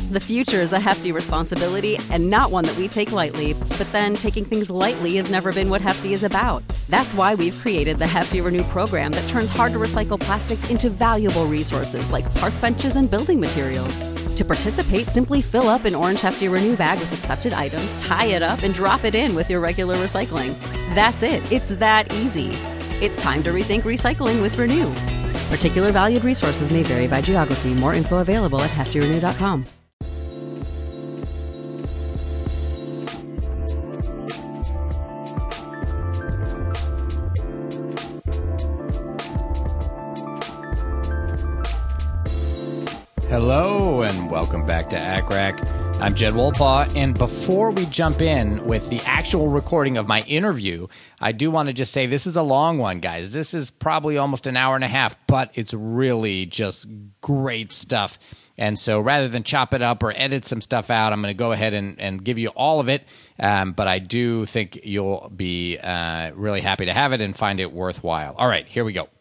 The future is a hefty responsibility and not one that we take lightly, but then taking things lightly has never been what Hefty is about. That's why we've created the Hefty Renew program that turns hard-to-recycle plastics into valuable resources like park benches and building materials. To participate, simply fill up an orange Hefty Renew bag with accepted items, tie it up, and drop it in with your regular recycling. That's it. It's that easy. It's time to rethink recycling with Renew. Particular valued resources may vary by geography. More info available at heftyrenew.com. Hello and welcome back to ACCRAC. I'm Jed Wolpaw, and before we jump in with the actual recording of my interview, I do want to just say this is a long one, guys. This is probably almost an hour and a half, but it's really just great stuff. And so rather than chop it up or edit some stuff out, I'm going to go ahead and give you all of it. But I do think you'll be really happy to have it and find it worthwhile. All right, here we go.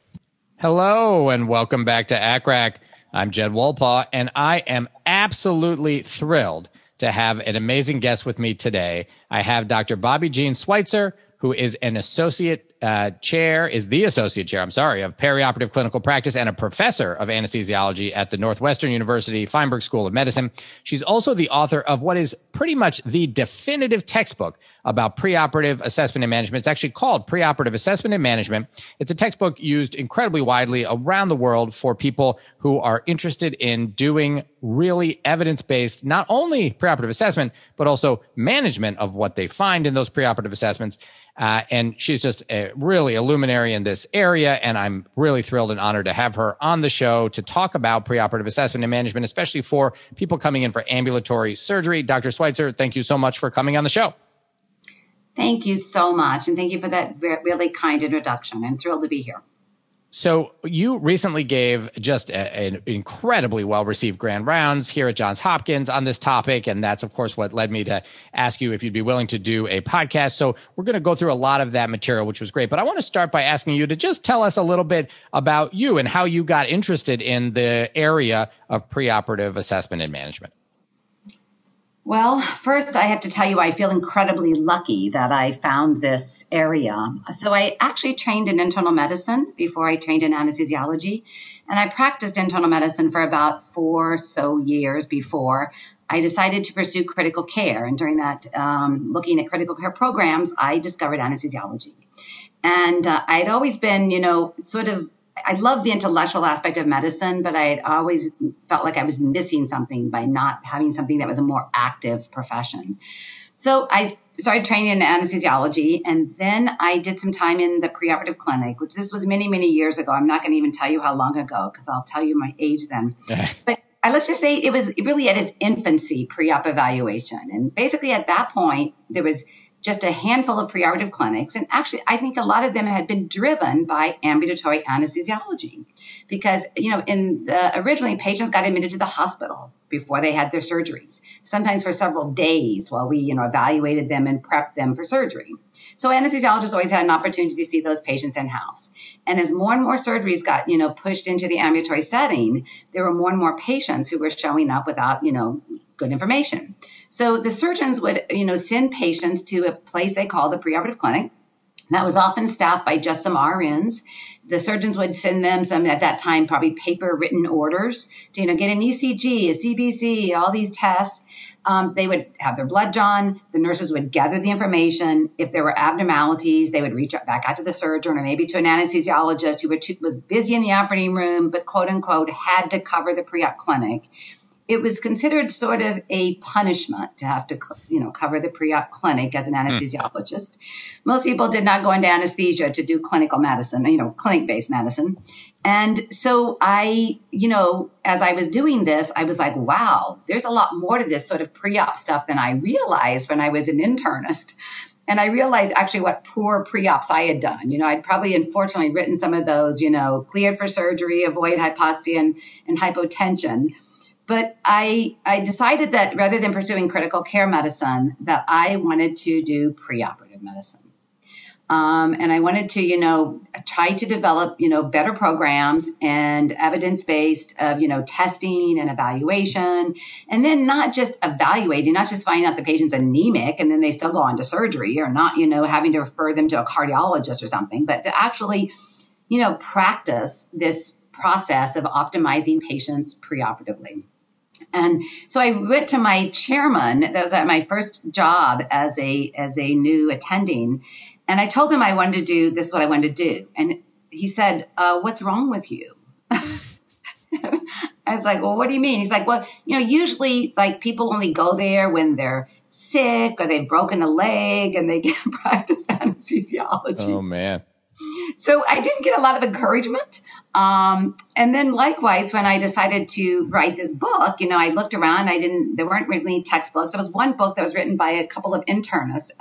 Hello and welcome back to ACCRAC. I'm Jed Wolpaw, and I am absolutely thrilled to have an amazing guest with me today. I have Dr. Bobby Jean Schweitzer, who is the associate chair of perioperative clinical practice and a professor of anesthesiology at the Northwestern University Feinberg School of Medicine. She's also the author of what is pretty much the definitive textbook about preoperative assessment and management. It's actually called Preoperative Assessment and Management. It's a textbook used incredibly widely around the world for people who are interested in doing really evidence-based, not only preoperative assessment, but also management of what they find in those preoperative assessments. And she's just really a luminary in this area, and I'm really thrilled and honored to have her on the show to talk about preoperative assessment and management, especially for people coming in for ambulatory surgery. Dr. Schweitzer, thank you so much for coming on the show. Thank you so much, and thank you for that really kind introduction. I'm thrilled to be here. So you recently gave just an incredibly well-received grand rounds here at Johns Hopkins on this topic, and that's, of course, what led me to ask you if you'd be willing to do a podcast. So we're going to go through a lot of that material, which was great. But I want to start by asking you to just tell us a little bit about you and how you got interested in the area of preoperative assessment and management. Well, first, I have to tell you, I feel incredibly lucky that I found this area. So I actually trained in internal medicine before I trained in anesthesiology, and I practiced internal medicine for about 4 years before I decided to pursue critical care. And during that, looking at critical care programs, I discovered anesthesiology. And I'd always been, I love the intellectual aspect of medicine, but I had always felt like I was missing something by not having something that was a more active profession. So I started training in anesthesiology, and then I did some time in the preoperative clinic, which this was many, many years ago. I'm not going to even tell you how long ago, because I'll tell you my age then. But let's just say it was really at its infancy, pre-op evaluation. And basically at that point, there was just a handful of preoperative clinics. And actually, I think a lot of them had been driven by ambulatory anesthesiology because, originally patients got admitted to the hospital before they had their surgeries, sometimes for several days while we, evaluated them and prepped them for surgery. So anesthesiologists always had an opportunity to see those patients in-house. And as more and more surgeries got, pushed into the ambulatory setting, there were more and more patients who were showing up without, good information. So the surgeons would, send patients to a place they call the preoperative clinic. That was often staffed by just some RNs. The surgeons would send them some, at that time, probably paper written orders to, get an ECG, a CBC, all these tests. They would have their blood drawn. The nurses would gather the information. If there were abnormalities, they would reach back out to the surgeon or maybe to an anesthesiologist who was busy in the operating room, but quote unquote had to cover the pre-op clinic. It was considered sort of a punishment to have to, cover the pre-op clinic as an anesthesiologist. Most people did not go into anesthesia to do clinical medicine, clinic-based medicine. And so I, as I was doing this, I was like, wow, there's a lot more to this sort of pre-op stuff than I realized when I was an internist. And I realized actually what poor pre-ops I had done. I'd probably unfortunately written some of those, cleared for surgery, avoid hypoxia and hypotension. But I decided that rather than pursuing critical care medicine, that I wanted to do preoperative medicine. And I wanted to, try to develop, better programs and evidence-based of, testing and evaluation. And then not just evaluating, not just finding out the patient's anemic and then they still go on to surgery, or not, having to refer them to a cardiologist or something, but to actually, practice this process of optimizing patients preoperatively. And so I went to my chairman. That was at my first job as a new attending. And I told him I wanted to do this, what I wanted to do. And he said, what's wrong with you? I was like, well, what do you mean? He's like, well, usually like people only go there when they're sick or they've broken a leg and they get practice anesthesiology. Oh, man. So I didn't get a lot of encouragement. And then likewise, when I decided to write this book, I looked around, there weren't really textbooks. There was one book that was written by a couple of internists.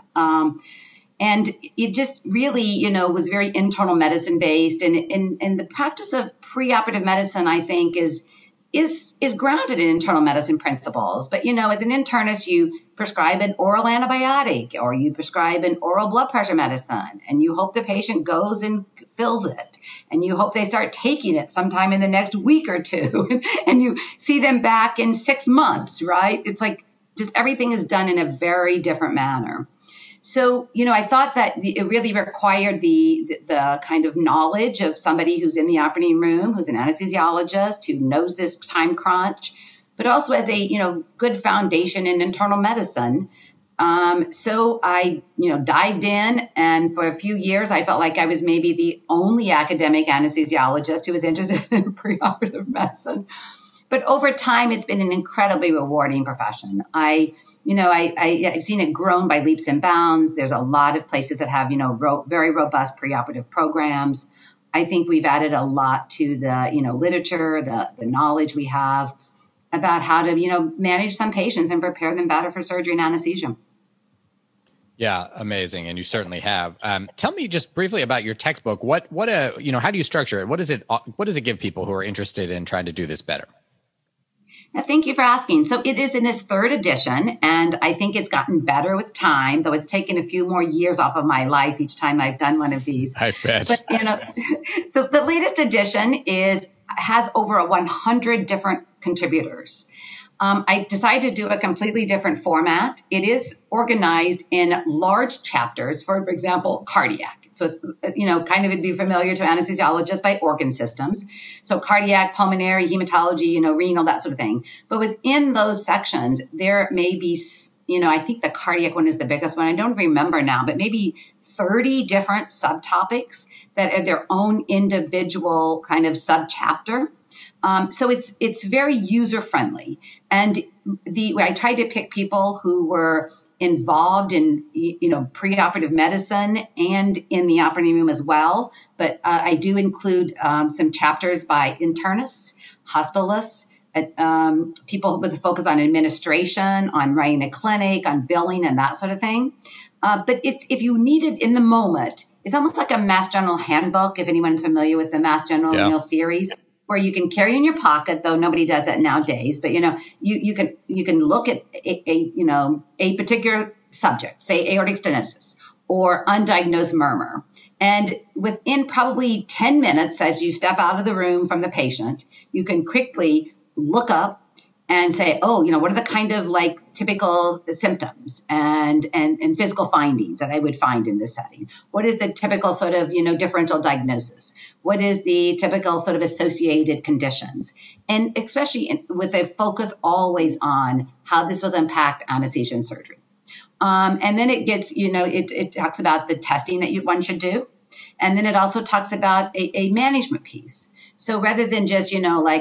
And it just really, was very internal medicine based. And the practice of preoperative medicine, I think, is grounded in internal medicine principles. But, as an internist, you prescribe an oral antibiotic or you prescribe an oral blood pressure medicine, and you hope the patient goes and fills it. And you hope they start taking it sometime in the next week or two. And you see them back in 6 months, right? It's like just everything is done in a very different manner. So, I thought that it really required the kind of knowledge of somebody who's in the operating room, who's an anesthesiologist, who knows this time crunch, but also as a, good foundation in internal medicine. So I, dived in, and for a few years, I felt like I was maybe the only academic anesthesiologist who was interested in preoperative medicine. But over time, it's been an incredibly rewarding profession. I've seen it grown by leaps and bounds. There's a lot of places that have, very robust preoperative programs. I think we've added a lot to the, literature, the knowledge we have about how to, manage some patients and prepare them better for surgery and anesthesia. Yeah, amazing. And you certainly have. Tell me just briefly about your textbook. How do you structure it? What does it give people who are interested in trying to do this better? Thank you for asking. So it is in its third edition, and I think it's gotten better with time, though it's taken a few more years off of my life each time I've done one of these. I bet. But, the latest edition has over 100 different contributors. I decided to do a completely different format. It is organized in large chapters, for example, cardiac. So it's, kind of it'd be familiar to anesthesiologists by organ systems. So cardiac, pulmonary, hematology, renal, that sort of thing. But within those sections, there may be, I think the cardiac one is the biggest one. I don't remember now, but maybe 30 different subtopics that are their own individual kind of subchapter. So it's very user friendly, and I tried to pick people who were involved in preoperative medicine and in the operating room as well. But I do include some chapters by internists, hospitalists, people with a focus on administration, on running a clinic, on billing, and that sort of thing. But if you need it in the moment, it's almost like a Mass General handbook. If anyone's familiar with the Mass General series, where you can carry it in your pocket, though nobody does that nowadays. But you can look at a particular subject, say aortic stenosis or undiagnosed murmur, and within probably 10 minutes, as you step out of the room from the patient, you can quickly look up and say, what are the kind of like typical symptoms and physical findings that I would find in this setting? What is the typical sort of, differential diagnosis? What is the typical sort of associated conditions? And especially with a focus always on how this will impact anesthesia and surgery. And then it gets, it talks about the testing that one should do. And then it also talks about a management piece. So rather than just,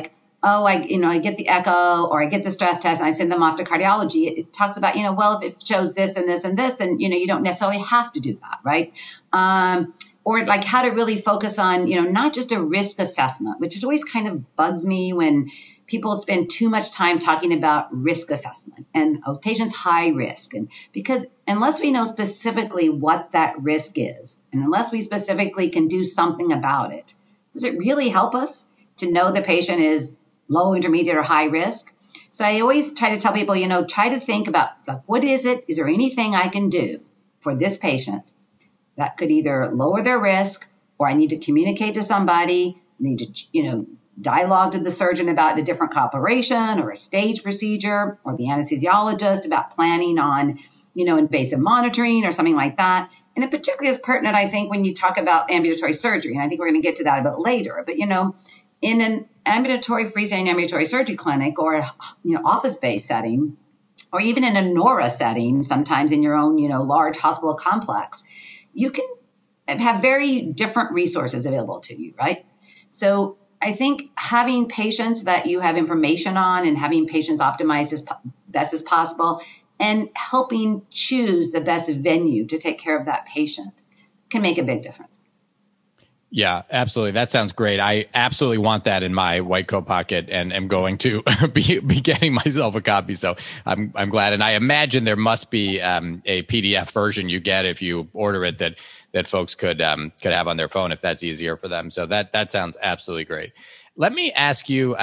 I get the echo or I get the stress test and I send them off to cardiology, it talks about, if it shows this and this and this, then, you don't necessarily have to do that, right? Or like how to really focus on, not just a risk assessment, which always kind of bugs me when people spend too much time talking about risk assessment and patients high risk. And because unless we know specifically what that risk is, and unless we specifically can do something about it, does it really help us to know the patient is low, intermediate, or high risk? So I always try to tell people, try to think about, like, what is it? Is there anything I can do for this patient that could either lower their risk, or I need to communicate to somebody, need to, dialogue to the surgeon about a different operation or a stage procedure, or the anesthesiologist about planning on, invasive monitoring or something like that. And it particularly is pertinent, I think, when you talk about ambulatory surgery. And I think we're going to get to that a bit later. But, in an freestanding ambulatory surgery clinic, or, office-based setting, or even in a NORA setting, sometimes in your own, large hospital complex, you can have very different resources available to you, right? So I think having patients that you have information on and having patients optimized as best as possible and helping choose the best venue to take care of that patient can make a big difference. Yeah, absolutely. That sounds great. I absolutely want that in my white coat pocket, and am going to be getting myself a copy. So I'm glad. And I imagine there must be a PDF version you get if you order it that folks could have on their phone if that's easier for them. So that sounds absolutely great. Let me ask you,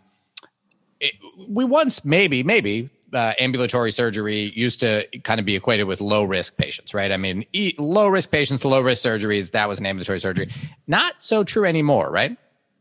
we once maybe ambulatory surgery used to kind of be equated with low risk patients, right? I mean, low risk patients, low risk surgeries, that was an ambulatory surgery. Not so true anymore, right?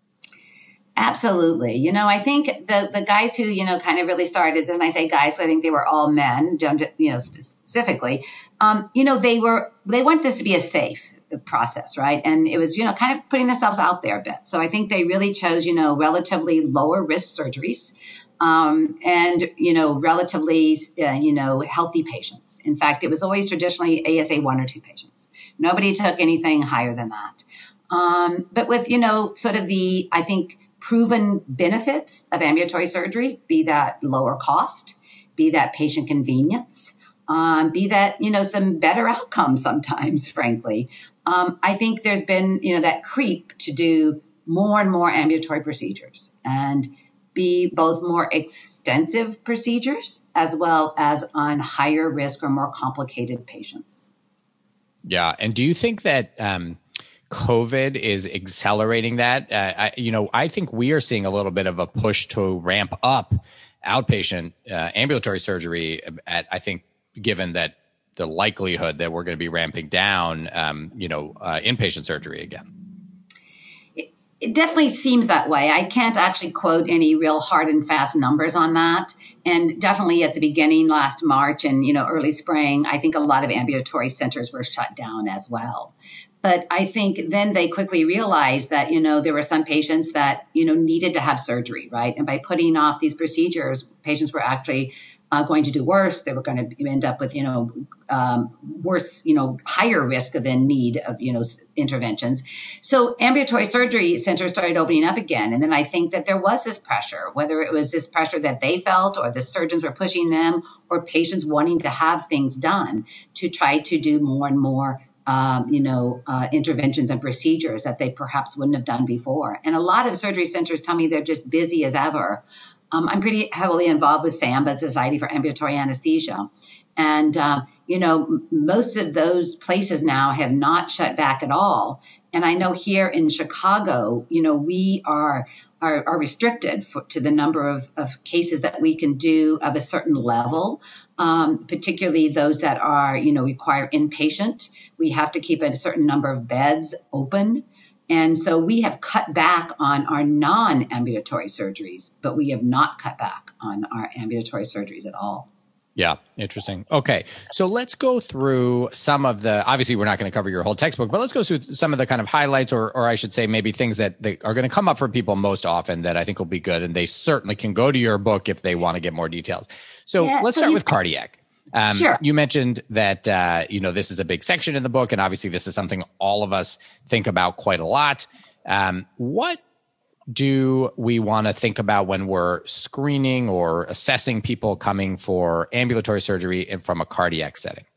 Absolutely. I think the guys who, kind of really started this, and I say guys, I think they were all men, specifically, they want this to be a safe process, right? And it was, kind of putting themselves out there a bit. So I think they really chose, relatively lower risk surgeries, and, relatively, healthy patients. In fact, it was always traditionally ASA 1 or 2 patients. Nobody took anything higher than that. But with, sort of the, I think, proven benefits of ambulatory surgery, be that lower cost, be that patient convenience, be that, some better outcomes sometimes, frankly. I think there's been, that creep to do more and more ambulatory procedures and be both more extensive procedures as well as on higher risk or more complicated patients. Yeah. And do you think that COVID is accelerating that? I think we are seeing a little bit of a push to ramp up outpatient ambulatory surgery I think, given that the likelihood that we're going to be ramping down, inpatient surgery again. It definitely seems that way. I can't actually quote any real hard and fast numbers on that. And definitely at the beginning last March and, early spring, I think a lot of ambulatory centers were shut down as well. But I think then they quickly realized that, there were some patients that, needed to have surgery, right? And by putting off these procedures, patients were actually going to do worse. They were going to end up with, worse, higher risk than need of, interventions. So ambulatory surgery centers started opening up again. And then I think that there was this pressure, whether it was this pressure that they felt or the surgeons were pushing them or patients wanting to have things done to try to do more and more interventions and procedures that they perhaps wouldn't have done before. And a lot of surgery centers tell me they're just busy as ever. I'm pretty heavily involved with SAMBA, Society for Ambulatory Anesthesia. And, most of those places now have not shut back at all. And I know here in Chicago, we are restricted to the number of cases that we can do of a certain level, particularly those that are, require inpatient. We have to keep a certain number of beds open. And so we have cut back on our non-ambulatory surgeries, but we have not cut back on our ambulatory surgeries at all. Yeah, interesting. Okay, so let's go through some of the, obviously we're not going to cover your whole textbook, but let's go through some of the kind of highlights, or I should say maybe things that are going to come up for people most often that I think will be good. And they certainly can go to your book if they want to get more details. So let's start with cardiac. Sure. You mentioned that, this is a big section in the book, and obviously this is something all of us think about quite a lot. What do we want to think about when we're screening or assessing people coming for ambulatory surgery and from a cardiac setting?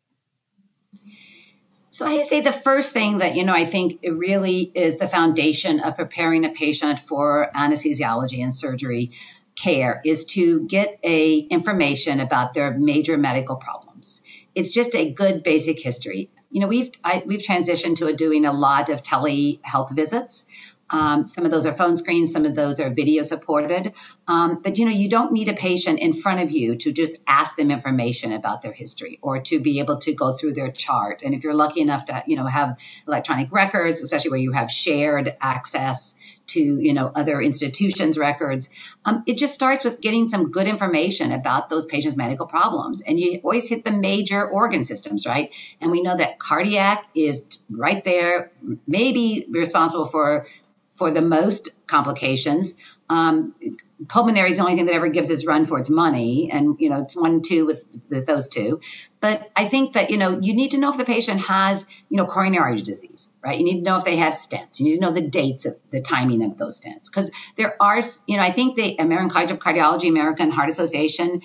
So I say the first thing that, I think it really is the foundation of preparing a patient for anesthesiology and surgery care is to get information about their major medical problems. It's just a good basic history. We've transitioned to doing a lot of telehealth visits. Some of those are phone screens, some of those are video supported. But, you don't need a patient in front of you to just ask them information about their history or to be able to go through their chart. And if you're lucky enough to, have electronic records, especially where you have shared access to, other institutions' records, it just starts with getting some good information about those patients' medical problems. And you always hit the major organ systems, right? And we know that cardiac is right there, maybe responsible for the most complications. Pulmonary is the only thing that ever gives its run for its money. And, it's 1 and 2 with those two. But I think that, you need to know if the patient has, coronary artery disease, right? You need to know if they have stents. You need to know the dates of the timing of those stents. Because there are, I think the American College of Cardiology, American Heart Association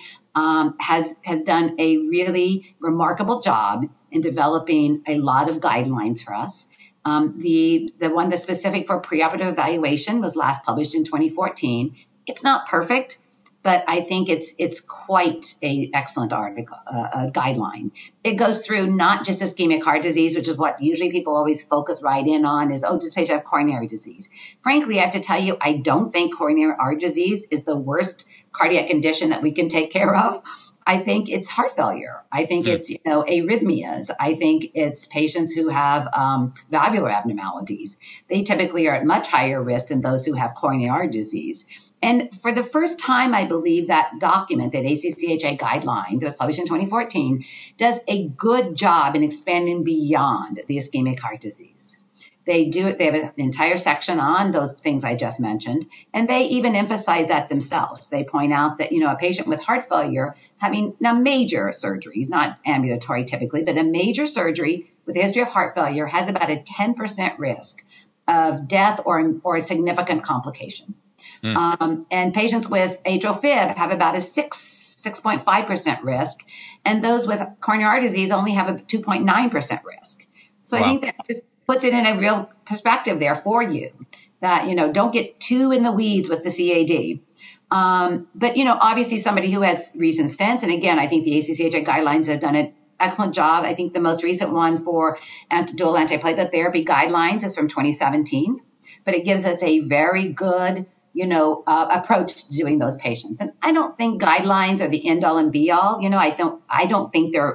has done a really remarkable job in developing a lot of guidelines for us. The one that's specific for preoperative evaluation was last published in 2014. It's not perfect, but I think it's quite a excellent article, guideline. It goes through not just ischemic heart disease, which is what usually people always focus right in on is, does this patient have coronary disease? Frankly, I have to tell you, I don't think coronary artery disease is the worst cardiac condition that we can take care of. I think it's heart failure. I think it's, arrhythmias. I think it's patients who have valvular abnormalities. They typically are at much higher risk than those who have coronary artery disease. And for the first time, I believe that document, that ACCHA guideline that was published in 2014, does a good job in expanding beyond the ischemic heart disease. They have an entire section on those things I just mentioned, and they even emphasize that themselves. They point out that, a patient with heart failure having now major surgeries, not ambulatory typically, but a major surgery with a history of heart failure has about a 10% risk of death or a significant complication. And patients with atrial fib have about a 6.5% risk, and those with coronary artery disease only have a 2.9% risk. So wow. I think that just puts it in a real perspective there for you that, don't get too in the weeds with the CAD. But, obviously somebody who has recent stents, and again, I think the ACCHA guidelines have done an excellent job. I think the most recent one for dual antiplatelet therapy guidelines is from 2017, but it gives us a very good approach to doing those patients. And I don't think guidelines are the end all and be all. I don't think they're,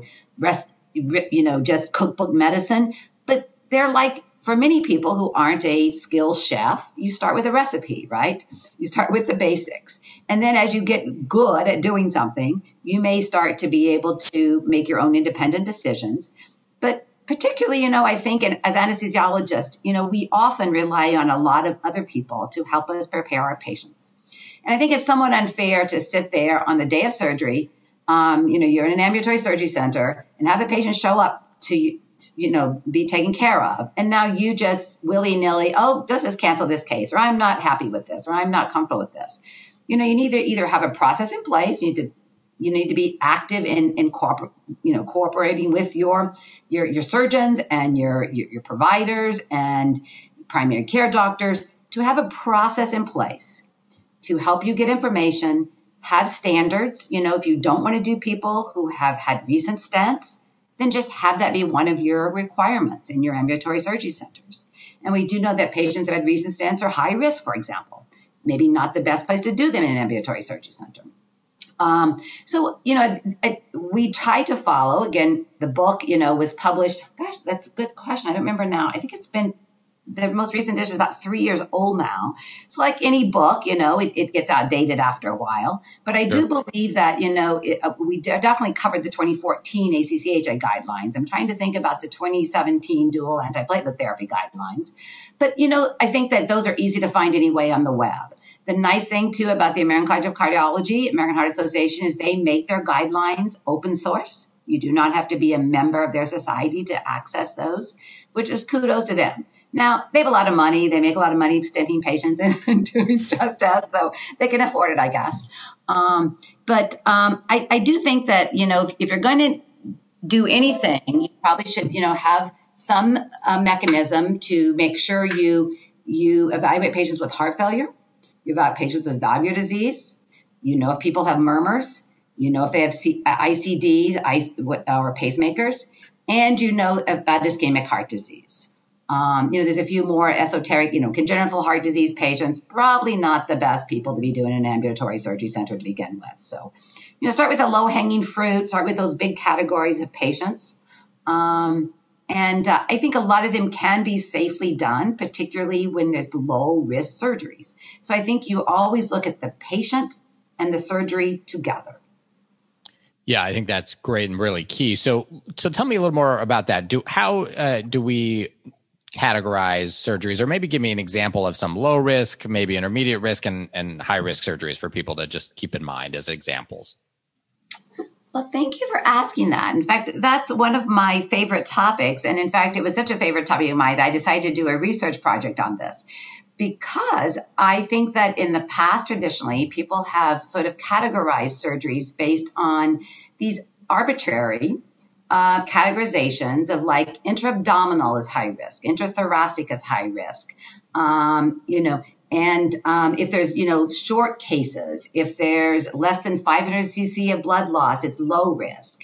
just cookbook medicine, but they're like, for many people who aren't a skilled chef, you start with a recipe, right? You start with the basics. And then as you get good at doing something, you may start to be able to make your own independent decisions. But particularly, I think as anesthesiologists, we often rely on a lot of other people to help us prepare our patients. And I think it's somewhat unfair to sit there on the day of surgery, you're in an ambulatory surgery center and have a patient show up to, be taken care of. And now you just willy-nilly, let's just cancel this case, or I'm not happy with this, or I'm not comfortable with this. You need to either have a process in place, you need to be active in cooperating with your surgeons and your providers and primary care doctors to have a process in place to help you get information, have standards. If you don't want to do people who have had recent stents, then just have that be one of your requirements in your ambulatory surgery centers. And we do know that patients who had recent stents are high risk, for example. Maybe not the best place to do them in an ambulatory surgery center. We try to follow, again, the book, was published. Gosh, that's a good question. I don't remember now. I think the most recent edition is about 3 years old now. So like any book, it gets outdated after a while. But I do believe that, we definitely covered the 2014 ACCHA guidelines. I'm trying to think about the 2017 dual antiplatelet therapy guidelines. But, I think that those are easy to find anyway on the web. The nice thing, too, about the American College of Cardiology, American Heart Association, is they make their guidelines open source. You do not have to be a member of their society to access those, which is kudos to them. Now, they have a lot of money. They make a lot of money stenting patients and doing stress tests, so they can afford it, I guess. But I do think that, if you're going to do anything, you probably should, have some mechanism to make sure you evaluate patients with heart failure. You evaluate patients with valvular disease. If people have murmurs. If they have ICDs or pacemakers. And about ischemic heart disease. There's a few more esoteric, congenital heart disease patients, probably not the best people to be doing an ambulatory surgery center to begin with. So, start with the low-hanging fruit, start with those big categories of patients. I think a lot of them can be safely done, particularly when there's low-risk surgeries. So I think you always look at the patient and the surgery together. Yeah, I think that's great and really key. So tell me a little more about that. How do we categorize surgeries, or maybe give me an example of some low risk, maybe intermediate risk, and high risk surgeries for people to just keep in mind as examples? Well, thank you for asking that. In fact, that's one of my favorite topics. And in fact, it was such a favorite topic of mine that I decided to do a research project on this, because I think that in the past, traditionally, people have sort of categorized surgeries based on these arbitrary categorizations of like intra-abdominal is high risk, intrathoracic is high risk, and if there's, short cases, if there's less than 500 cc of blood loss, it's low risk.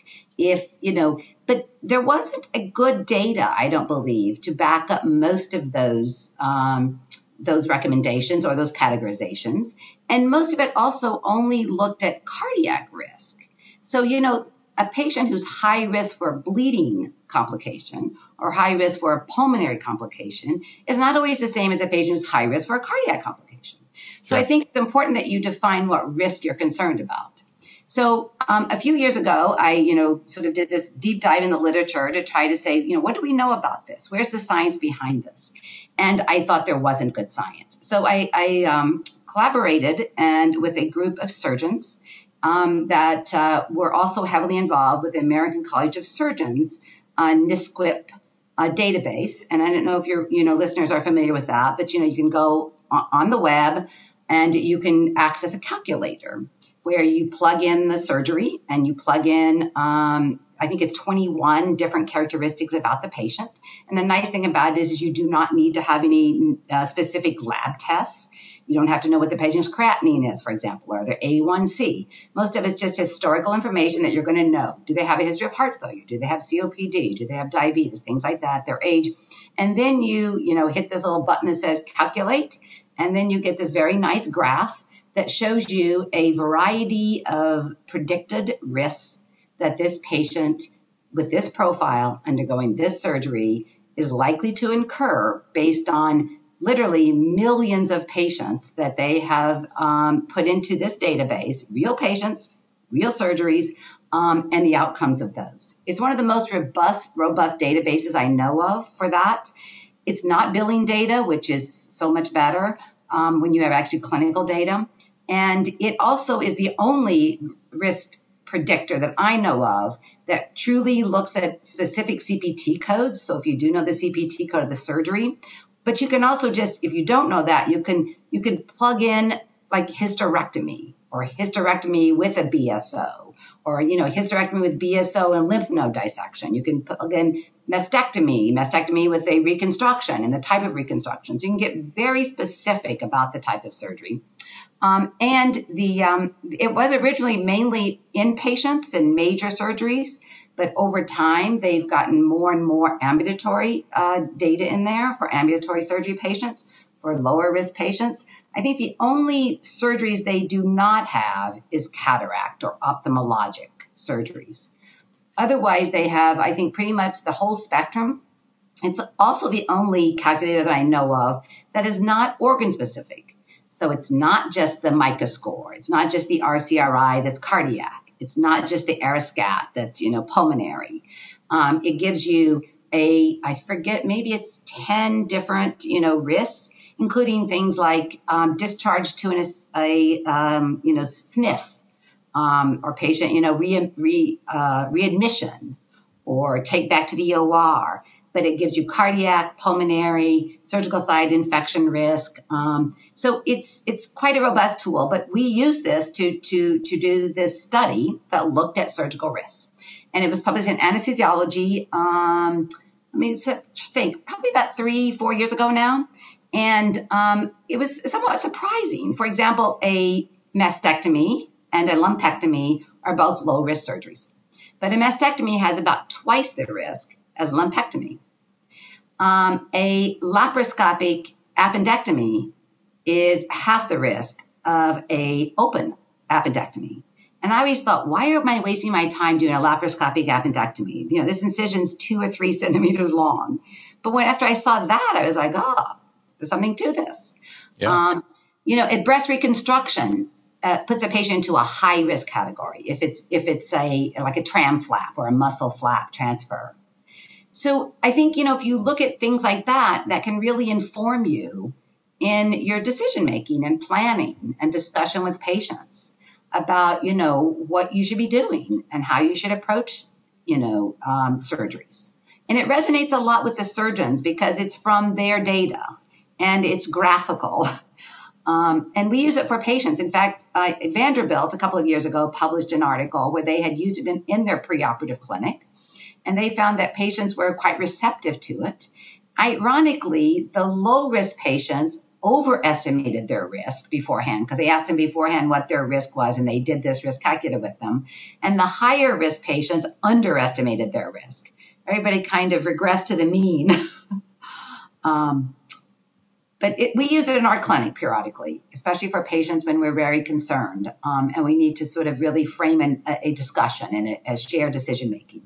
But there wasn't a good data, I don't believe, to back up most of those recommendations or those categorizations. And most of it also only looked at cardiac risk. So, a patient who's high risk for a bleeding complication or high risk for a pulmonary complication is not always the same as a patient who's high risk for a cardiac complication. So I think it's important that you define what risk you're concerned about. So a few years ago, I, sort of did this deep dive in the literature to try to say, what do we know about this? Where's the science behind this? And I thought there wasn't good science. So I collaborated with a group of surgeons that were also heavily involved with the American College of Surgeons NSQIP database. And I don't know if your listeners are familiar with that, but you can go on the web and you can access a calculator where you plug in the surgery and you plug in I think it's 21 different characteristics about the patient. And the nice thing about it is you do not need to have any specific lab tests. You don't have to know what the patient's creatinine is, for example, or their A1C. Most of it's just historical information that you're going to know. Do they have a history of heart failure? Do they have COPD? Do they have diabetes? Things like that, their age. And then you hit this little button that says calculate, and then you get this very nice graph that shows you a variety of predicted risks that this patient with this profile undergoing this surgery is likely to incur based on literally millions of patients that they have put into this database, real patients, real surgeries, and the outcomes of those. It's one of the most robust databases I know of for that. It's not billing data, which is so much better when you have actually clinical data. And it also is the only risk predictor that I know of that truly looks at specific CPT codes. So if you do know the CPT code of the surgery, but you can also just, if you don't know that, you can plug in like hysterectomy or hysterectomy with a BSO or, hysterectomy with BSO and lymph node dissection. You can plug in mastectomy with a reconstruction and the type of reconstruction. So you can get very specific about the type of surgery. It was originally mainly inpatients and major surgeries, but over time they've gotten more and more ambulatory data in there for ambulatory surgery patients, for lower risk patients. I think the only surgeries they do not have is cataract or ophthalmologic surgeries. Otherwise, they have, I think, pretty much the whole spectrum. It's also the only calculator that I know of that is not organ specific. So it's not just the MICA score. It's not just the RCRI that's cardiac. It's not just the ARISCAT that's, pulmonary. It gives you I forget, maybe it's 10 different, risks, including things like discharge to a SNF or patient, readmission or take back to the OR. But it gives you cardiac, pulmonary, surgical site infection risk. So it's quite a robust tool. But we use this to do this study that looked at surgical risks, and it was published in Anesthesiology. Probably about 3-4 years ago now, and it was somewhat surprising. For example, a mastectomy and a lumpectomy are both low risk surgeries, but a mastectomy has about twice the risk as lumpectomy. A laparoscopic appendectomy is half the risk of a open appendectomy. And I always thought, why am I wasting my time doing a laparoscopic appendectomy? This incision's 2 or 3 centimeters long. But after I saw that, I was like, oh, there's something to this. Yeah. A breast reconstruction puts a patient into a high risk category if it's like a tram flap or a muscle flap transfer. So I think, if you look at things like that, that can really inform you in your decision making and planning and discussion with patients about, what you should be doing and how you should approach, surgeries. And it resonates a lot with the surgeons because it's from their data and it's graphical. And we use it for patients. In fact, Vanderbilt a couple of years ago published an article where they had used it in their preoperative clinic, and they found that patients were quite receptive to it. Ironically, the low-risk patients overestimated their risk beforehand because they asked them beforehand what their risk was, and they did this risk calculator with them. And the higher-risk patients underestimated their risk. Everybody kind of regressed to the mean. But we use it in our clinic periodically, especially for patients when we're very concerned. And we need to sort of really frame a discussion and a shared decision-making.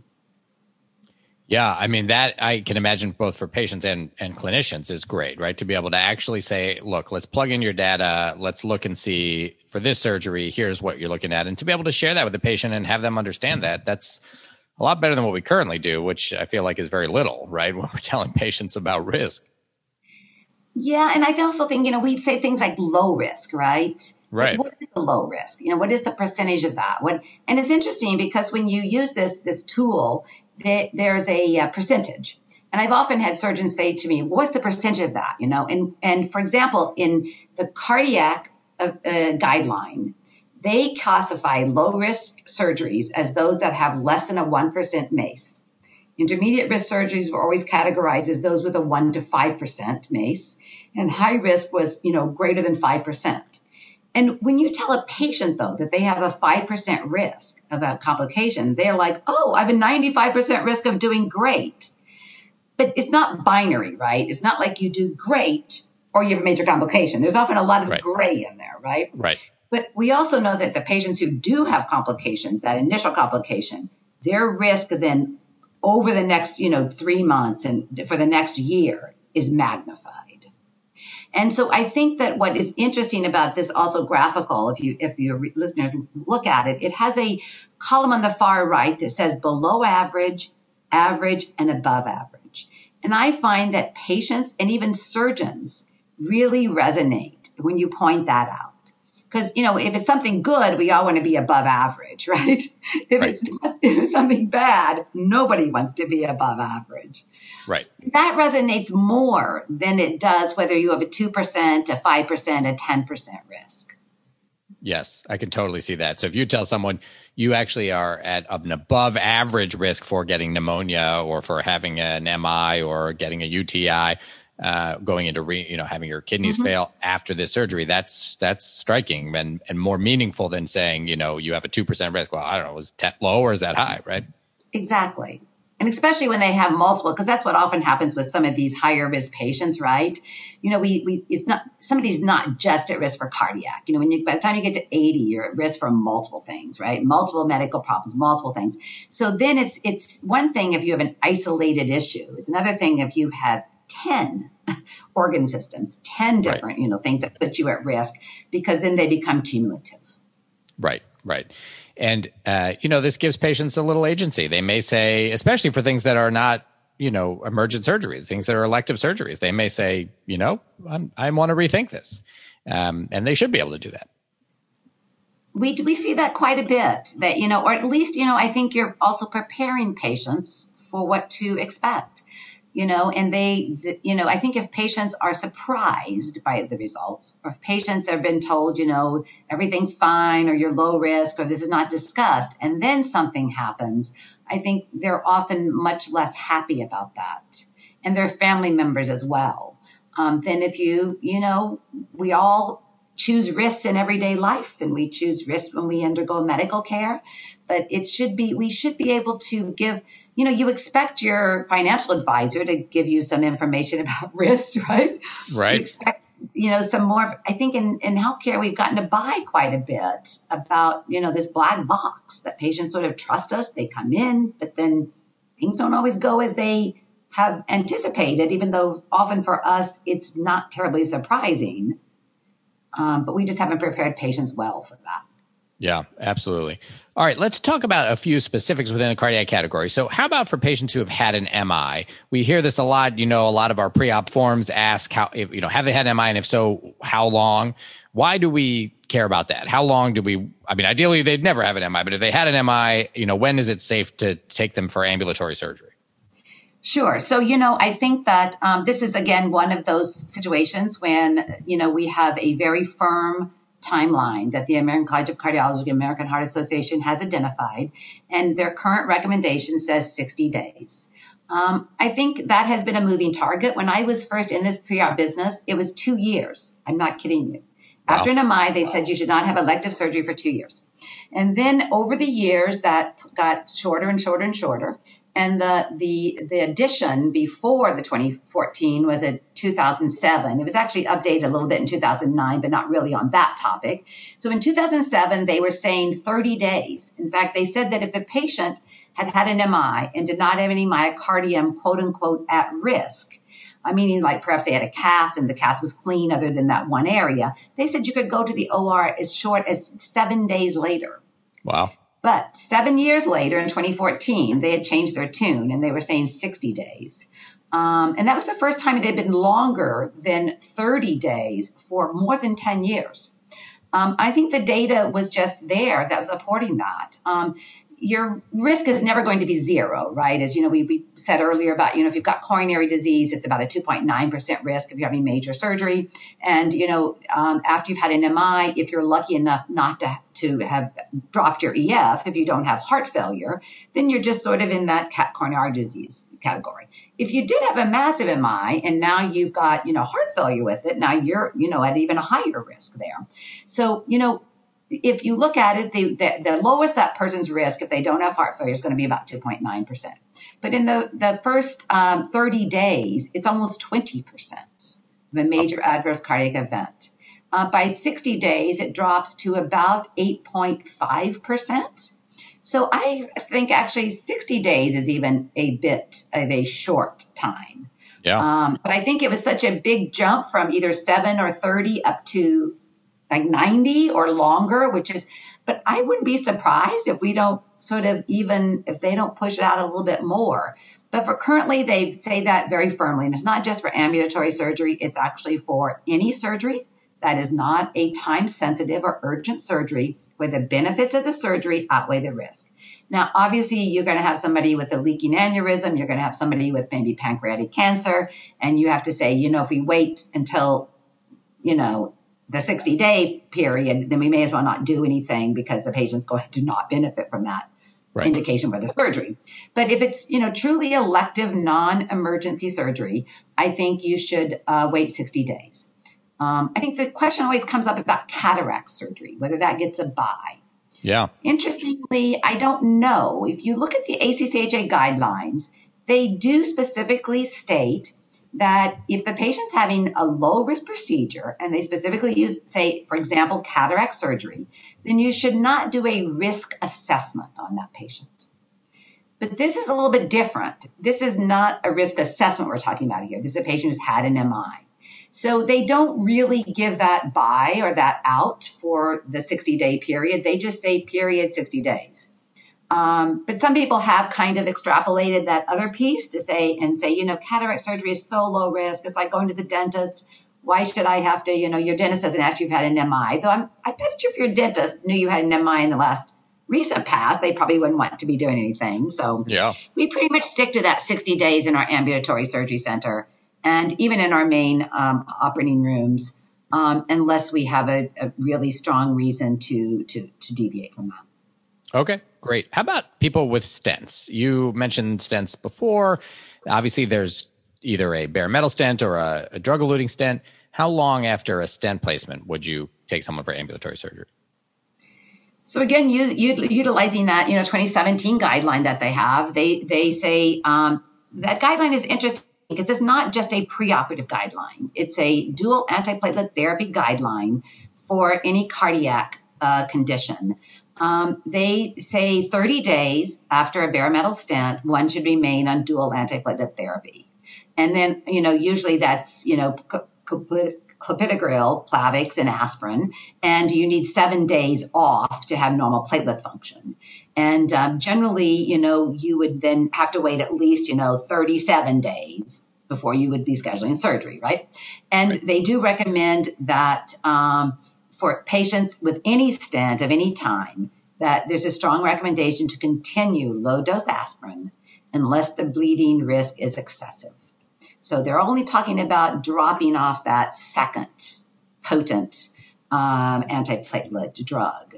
Yeah, I mean, that I can imagine both for patients and clinicians is great, right? To be able to actually say, look, let's plug in your data. Let's look and see for this surgery, here's what you're looking at. And to be able to share that with the patient and have them understand that, that's a lot better than what we currently do, which I feel like is very little, right? When we're telling patients about risk. Yeah, and I also think, we'd say things like low risk, right? Right. What is the low risk? What is the percentage of that? And it's interesting because when you use this tool, there's a percentage. And I've often had surgeons say to me, what's the percentage of that? And for example, in the cardiac guideline, they classify low risk surgeries as those that have less than a 1% MACE. Intermediate risk surgeries were always categorized as those with a 1 to 5% MACE, and high risk was, greater than 5%. And when you tell a patient, though, that they have a 5% risk of a complication, they're like, oh, I have a 95% risk of doing great. But it's not binary, right? It's not like you do great or you have a major complication. There's often a lot of gray in there, right? Right. But we also know that the patients who do have complications, that initial complication, their risk then over the next, 3 months and for the next year is magnified. And so I think that what is interesting about this also graphical, if your listeners look at it, it has a column on the far right that says below average, average, and above average. And I find that patients and even surgeons really resonate when you point that out. Because, if it's something good, we all want to be above average, right? If it's something bad, nobody wants to be above average. Right. That resonates more than it does whether you have a 2%, a 5%, a 10% risk. Yes, I can totally see that. So if you tell someone you actually are at an above average risk for getting pneumonia or for having an MI or getting a UTI, going into having your kidneys fail after this surgery, that's striking and more meaningful than saying, you have a 2% risk. Well, I don't know, is that low or is that high, right? Exactly. And especially when they have multiple, because that's what often happens with some of these higher risk patients, right? It's not, somebody's not just at risk for cardiac. By the time you get to 80, you're at risk for multiple things, right? Multiple medical problems, multiple things. So then it's one thing if you have an isolated issue. It's another thing if you have 10 organ systems, 10 different, things that put you at risk, because then they become cumulative. Right. And, this gives patients a little agency. They may say, especially for things that are not, emergent surgeries, things that are elective surgeries, they may say, I want to rethink this. And they should be able to do that. We see that quite a bit, that, or at least, I think you're also preparing patients for what to expect. And I think if patients are surprised by the results, or if patients have been told, everything's fine, or you're low risk, or this is not discussed, and then something happens, I think they're often much less happy about that. And their family members as well. Than if we all choose risks in everyday life, and we choose risks when we undergo medical care. but we should be able to give, you expect your financial advisor to give you some information about risks, right? Right. You expect, some more. I think in healthcare, we've gotten to buy quite a bit about, this black box that patients sort of trust us. They come in, but then things don't always go as they have anticipated, even though often for us, it's not terribly surprising. But we just haven't prepared patients well for that. Yeah, absolutely. All right, let's talk about a few specifics within the cardiac category. So how about for patients who have had an MI? We hear this a lot. A lot of our pre-op forms ask have they had an MI, and if so, how long? Why do we care about that? How long do we, ideally they'd never have an MI, but if they had an MI, when is it safe to take them for ambulatory surgery? Sure. So, I think that this is, again, one of those situations when, we have a very firm timeline that the American College of Cardiology, American Heart Association has identified, and their current recommendation says 60 days. I think that has been a moving target. When I was first in this pre-op business, it was 2 years. I'm not kidding you. Wow. After an MI, they said you should not have elective surgery for 2 years. And then over the years, that got shorter and shorter and shorter. And the addition before the 2014 was in 2007. It was actually updated a little bit in 2009, but not really on that topic. So in 2007, they were saying 30 days. In fact, they said that if the patient had had an MI and did not have any myocardium, quote unquote, at risk, meaning like perhaps they had a cath and the cath was clean other than that one area, they said you could go to the OR as short as 7 days later. Wow. But 7 years later, in 2014, they had changed their tune and they were saying 60 days. And that was the first time it had been longer than 30 days for more than 10 years. I think the data was just there that was supporting that. Your risk is never going to be zero, right? As we said earlier about, if you've got coronary disease, it's about a 2.9% risk if you're having major surgery. And, after you've had an MI, if you're lucky enough not to have dropped your EF, if you don't have heart failure, then you're just sort of in that coronary disease category. If you did have a massive MI and now you've got, heart failure with it, now you're, at even a higher risk there. So, if you look at it, the lowest that person's risk, if they don't have heart failure, is going to be about 2.9%. But in the first 30 days, it's almost 20% of a major adverse cardiac event. By 60 days, it drops to about 8.5%. So I think actually 60 days is even a bit of a short time. Yeah. But I think it was such a big jump from either 7 or 30 up to like 90 or longer, but I wouldn't be surprised if we don't if they don't push it out a little bit more. But for currently, they say that very firmly. And it's not just for ambulatory surgery. It's actually for any surgery that is not a time-sensitive or urgent surgery where the benefits of the surgery outweigh the risk. Now, obviously, you're going to have somebody with a leaking aneurysm. You're going to have somebody with maybe pancreatic cancer. And you have to say, if we wait until, the 60-day period, then we may as well not do anything because the patient's going to not benefit from that indication for the surgery. But if it's, truly elective, non-emergency surgery, I think you should wait 60 days. I think the question always comes up about cataract surgery, whether that gets a buy. Yeah. Interestingly, I don't know. If you look at the ACCHA guidelines, they do specifically state that if the patient's having a low-risk procedure, and they specifically use, say, for example, cataract surgery, then you should not do a risk assessment on that patient. But this is a little bit different. This is not a risk assessment we're talking about here. This is a patient who's had an MI. So they don't really give that by or that out for the 60-day period. They just say period 60 days. But some people have kind of extrapolated that other piece to say, cataract surgery is so low risk. It's like going to the dentist. Why should I have to, your dentist doesn't ask you if you've had an MI. Though I bet you if your dentist knew you had an MI in the last recent past, they probably wouldn't want to be doing anything. So yeah, we pretty much stick to that 60 days in our ambulatory surgery center and even in our main operating rooms, unless we have a really strong reason to deviate from that. Okay, great. How about people with stents? You mentioned stents before. Obviously, there's either a bare metal stent or a drug-eluting stent. How long after a stent placement would you take someone for ambulatory surgery? So again, utilizing that 2017 guideline that they have, they say that guideline is interesting because it's not just a preoperative guideline. It's a dual antiplatelet therapy guideline for any cardiac condition. They say 30 days after a bare metal stent, one should remain on dual antiplatelet therapy. And then, usually that's, clopidogrel, Plavix, and aspirin, and you need 7 days off to have normal platelet function. And generally, you would then have to wait at least, 37 days before you would be scheduling surgery, right? And they do recommend that for patients with any stent of any time, that there's a strong recommendation to continue low-dose aspirin unless the bleeding risk is excessive. So they're only talking about dropping off that second potent antiplatelet drug.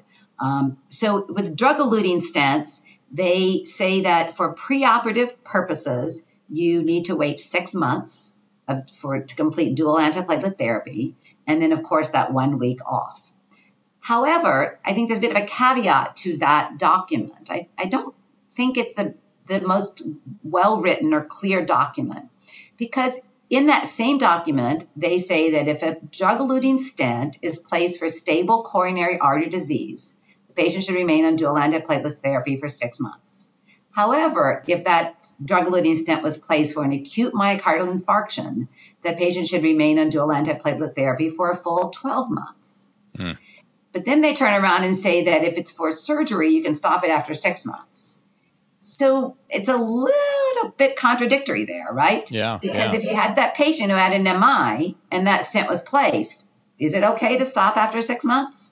So with drug-eluting stents, they say that for preoperative purposes, you need to wait 6 months to complete dual antiplatelet therapy, and then, of course, that 1 week off. However, I think there's a bit of a caveat to that document. I don't think it's the most well-written or clear document, because in that same document, they say that if a drug-eluting stent is placed for stable coronary artery disease, the patient should remain on dual antiplatelet therapy for 6 months. However, if that drug-eluting stent was placed for an acute myocardial infarction, the patient should remain on dual antiplatelet therapy for a full 12 months. Mm. But then they turn around and say that if it's for surgery, you can stop it after 6 months. So it's a little bit contradictory there, right? Yeah. Because if you had that patient who had an MI and that stent was placed, is it okay to stop after 6 months?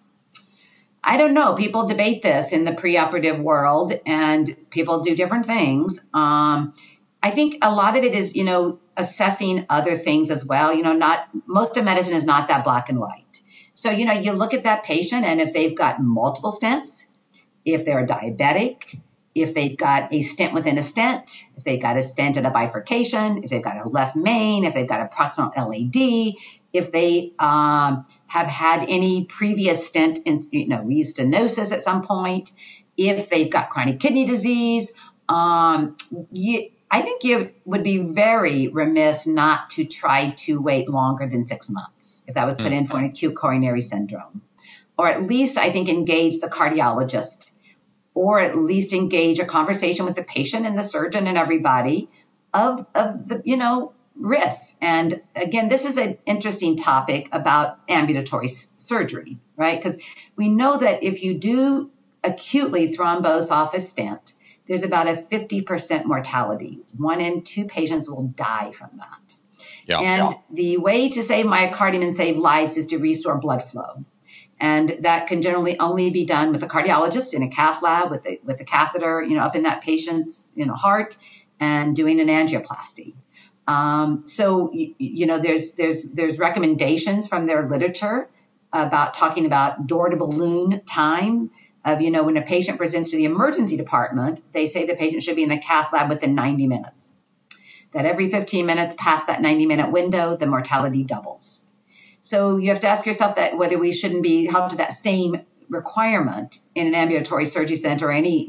I don't know. People debate this in the preoperative world, and people do different things. I think a lot of it is, assessing other things as well. Most of medicine is not that black and white. So, you look at that patient, and if they've got multiple stents, if they're diabetic, if they've got a stent within a stent, if they've got a stent at a bifurcation, if they've got a left main, if they've got a proximal LAD, if they have had any previous stent in, restenosis at some point, if they've got chronic kidney disease, I think you would be very remiss not to try to wait longer than 6 months if that was put in for an acute coronary syndrome. Or at least, I think, engage the cardiologist, or at least engage a conversation with the patient and the surgeon and everybody of the, risks. And again, this is an interesting topic about ambulatory surgery, right? Because we know that if you do acutely thrombose off a stent, there's about a 50% mortality. 1 in 2 patients will die from that. The way to save myocardium and save lives is to restore blood flow. And that can generally only be done with a cardiologist in a cath lab with a catheter, up in that patient's, heart, and doing an angioplasty. So there's recommendations from their literature about talking about door to balloon time of, when a patient presents to the emergency department, they say the patient should be in the cath lab within 90 minutes. That every 15 minutes past that 90-minute window, the mortality doubles. So you have to ask yourself that whether we shouldn't be held to that same requirement in an ambulatory surgery center or any,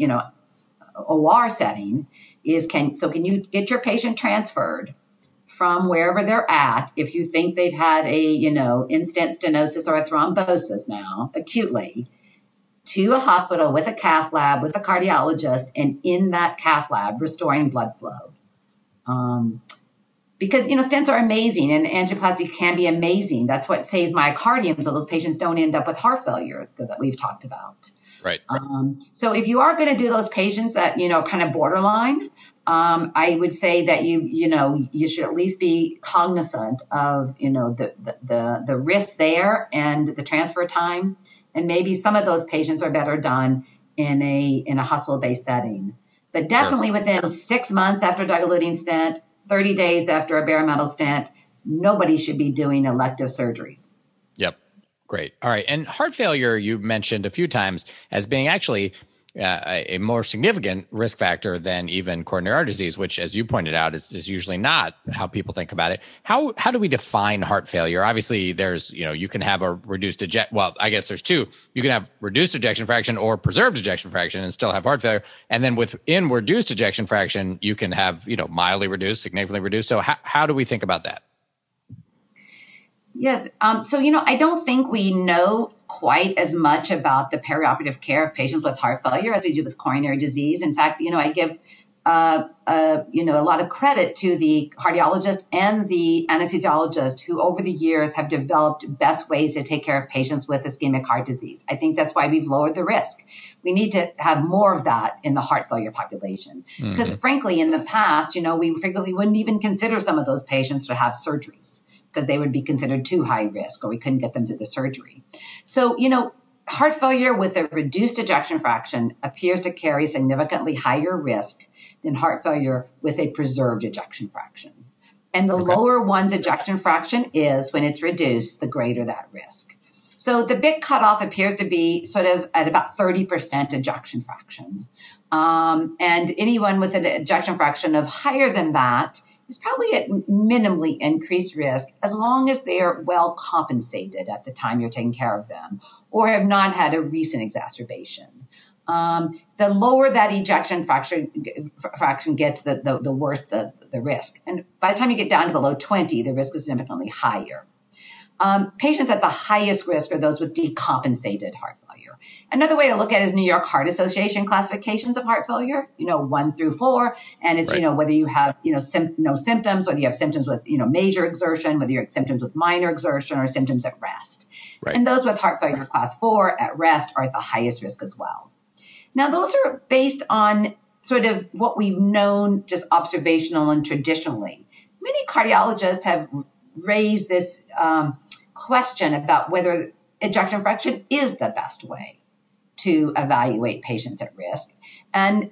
OR setting can you get your patient transferred from wherever they're at if you think they've had a, in-stent stenosis or a thrombosis now acutely to a hospital with a cath lab, with a cardiologist, and in that cath lab restoring blood flow. Because, stents are amazing and angioplasty can be amazing. That's what saves myocardium so those patients don't end up with heart failure that we've talked about. Right. So if you are going to do those patients that, kind of borderline, I would say that you should at least be cognizant of, the risk there and the transfer time. And maybe some of those patients are better done in a hospital-based setting. But definitely within 6 months after drug-eluting stent, 30 days after a bare metal stent, nobody should be doing elective surgeries. Yep. Great. All right. And heart failure, you mentioned a few times as being actually a more significant risk factor than even coronary artery disease, which, as you pointed out, is usually not how people think about it. How do we define heart failure? Obviously, there's, you can have a reduced I guess there's two. You can have reduced ejection fraction or preserved ejection fraction and still have heart failure. And then within reduced ejection fraction, you can have, mildly reduced, significantly reduced. So how do we think about that? Yes. So, I don't think we know quite as much about the perioperative care of patients with heart failure as we do with coronary disease. In fact, I give, a lot of credit to the cardiologist and the anesthesiologist who over the years have developed best ways to take care of patients with ischemic heart disease. I think that's why we've lowered the risk. We need to have more of that in the heart failure population. Because frankly, in the past, we frequently wouldn't even consider some of those patients to have surgeries, because they would be considered too high risk or we couldn't get them to the surgery. So, heart failure with a reduced ejection fraction appears to carry significantly higher risk than heart failure with a preserved ejection fraction. And the lower one's ejection fraction is, when it's reduced, the greater that risk. So the big cutoff appears to be sort of at about 30% ejection fraction. And anyone with an ejection fraction of higher than that is probably at minimally increased risk, as long as they are well compensated at the time you're taking care of them or have not had a recent exacerbation. The lower that ejection fraction gets, the worse the risk. And by the time you get down to below 20, the risk is significantly higher. Patients at the highest risk are those with decompensated heart failure. Another way to look at it is New York Heart Association classifications of heart failure, 1 through 4. And it's, whether you have, no symptoms, whether you have symptoms with, major exertion, whether you have symptoms with minor exertion or symptoms at rest. Right. And those with heart failure class 4 at rest are at the highest risk as well. Now, those are based on sort of what we've known just observational and traditionally. Many cardiologists have raised this question about whether ejection fraction is the best way to evaluate patients at risk. And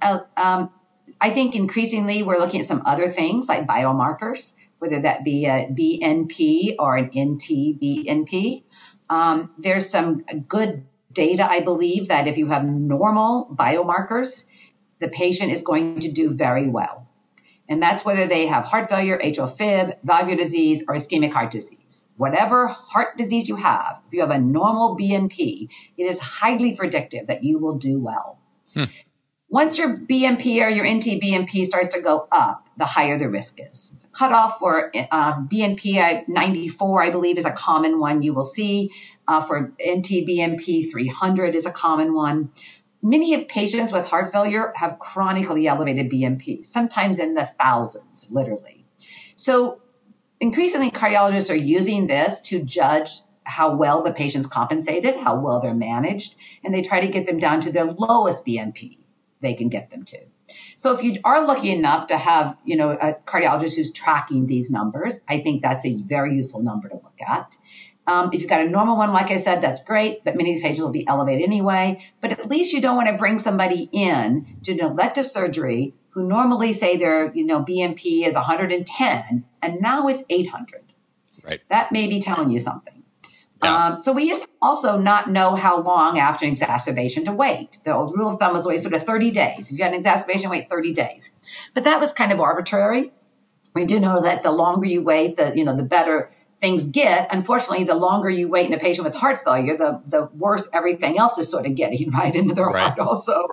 I think increasingly we're looking at some other things like biomarkers, whether that be a BNP or an NT-BNP. There's some good data, I believe, that if you have normal biomarkers, the patient is going to do very well. And that's whether they have heart failure, atrial fib, valvular disease, or ischemic heart disease. Whatever heart disease you have, if you have a normal BNP, it is highly predictive that you will do well. Once your BNP or your NT-BNP starts to go up, the higher the risk is. So cutoff for BNP 94, I believe, is a common one you will see. For NT-BNP 300 is a common one. Many patients with heart failure have chronically elevated BNP, sometimes in the thousands, literally. So increasingly, cardiologists are using this to judge how well the patient's compensated, how well they're managed, and they try to get them down to their lowest BNP they can get them to. So if you are lucky enough to have, a cardiologist who's tracking these numbers, I think that's a very useful number to look at. If you've got a normal one, like I said, that's great, but many of these patients will be elevated anyway. But at least you don't want to bring somebody in to an elective surgery who normally say their, BNP is 110, and now it's 800. Right. That may be telling you something. Yeah. So we used to also not know how long after an exacerbation to wait. The old rule of thumb was always sort of 30 days. If you had an exacerbation, wait 30 days. But that was kind of arbitrary. We do know that the longer you wait, the better things get. Unfortunately, the longer you wait in a patient with heart failure, the worse everything else is sort of getting right into their heart also.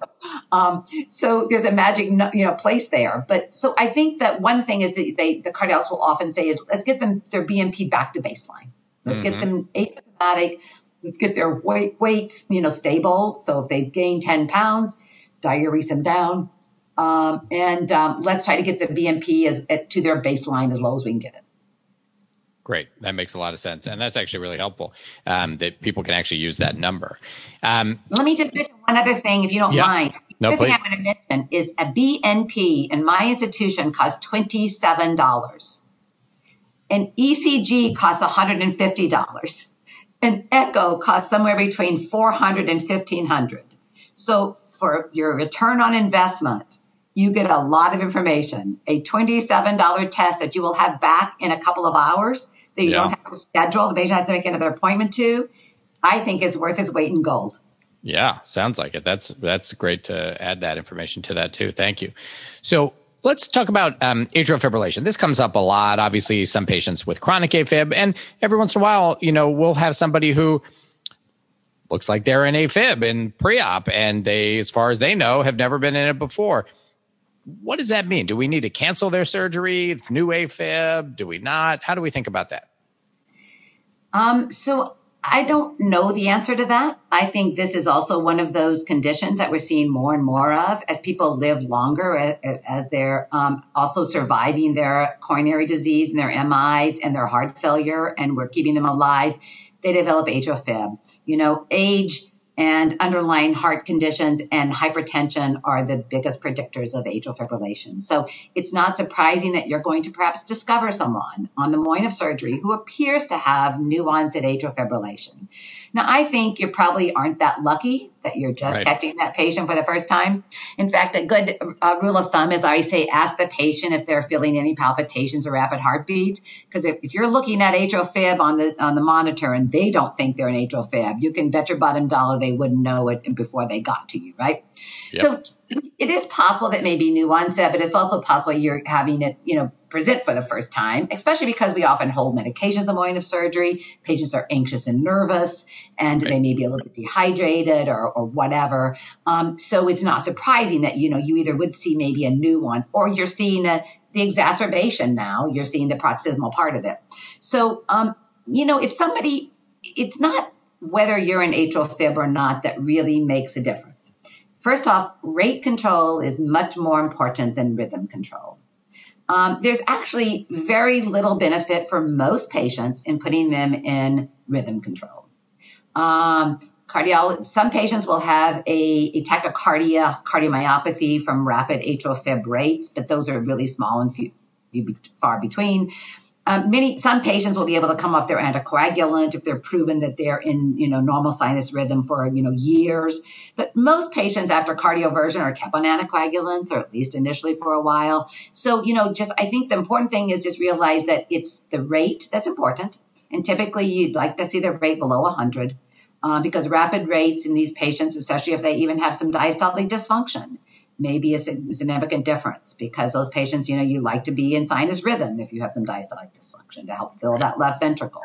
So there's a magic, place there. But so I think that one thing is that the cardiologists will often say is, let's get them their BNP back to baseline. Let's get them asymptomatic. Let's get their weights, stable. So if they've gained 10 pounds, diurese them down. And let's try to get the BNP to their baseline as low as we can get it. Great. That makes a lot of sense. And that's actually really helpful that people can actually use that number. Let me just mention one other thing, if you don't mind. The other thing I'm going to mention is a BNP in my institution costs $27. An ECG costs $150. An echo costs somewhere between $400 and $1,500. So for your return on investment, you get a lot of information. A $27 test that you will have back in a couple of hours that you don't have to schedule, the patient has to make another appointment to, I think is worth its weight in gold. Yeah, sounds like it. That's great to add that information to that too. Thank you. So let's talk about atrial fibrillation. This comes up a lot. Obviously, some patients with chronic AFib, and every once in a while, we'll have somebody who looks like they're in AFib in pre-op, and they, as far as they know, have never been in it before. What does that mean? Do we need to cancel their surgery? New AFib? Do we not? How do we think about that? So I don't know the answer to that. I think this is also one of those conditions that we're seeing more and more of as people live longer, as they're also surviving their coronary disease and their MIs and their heart failure, and we're keeping them alive. They develop atrial fib. Age and underlying heart conditions and hypertension are the biggest predictors of atrial fibrillation. So it's not surprising that you're going to perhaps discover someone on the morning of surgery who appears to have new onset atrial fibrillation. Now, I think you probably aren't that lucky that you're just catching that patient for the first time. In fact, a good rule of thumb is I say ask the patient if they're feeling any palpitations or rapid heartbeat. Because if you're looking at atrial fib on the monitor and they don't think they're an atrial fib, you can bet your bottom dollar they wouldn't know it before they got to you, right? Yep. So it is possible that maybe new onset, but it's also possible you're having it, present for the first time, especially because we often hold medications the morning of surgery. Patients are anxious and nervous, and they may be a little bit dehydrated or whatever. So it's not surprising that, you either would see maybe a new one or you're seeing the exacerbation now. You're seeing the paroxysmal part of it. So, if somebody, it's not whether you're in atrial fib or not that really makes a difference. First off, rate control is much more important than rhythm control. There's actually very little benefit for most patients in putting them in rhythm control. Some patients will have a tachycardia, cardiomyopathy from rapid atrial fib rates, but those are really small and few far between. Some patients will be able to come off their anticoagulant if they're proven that they're in, normal sinus rhythm for, years. But most patients after cardioversion are kept on anticoagulants, or at least initially for a while. So, I think the important thing is just realize that it's the rate that's important. And typically you'd like to see the rate below 100 because rapid rates in these patients, especially if they even have some diastolic dysfunction, may be a significant difference because those patients, you like to be in sinus rhythm if you have some diastolic dysfunction to help fill that left ventricle.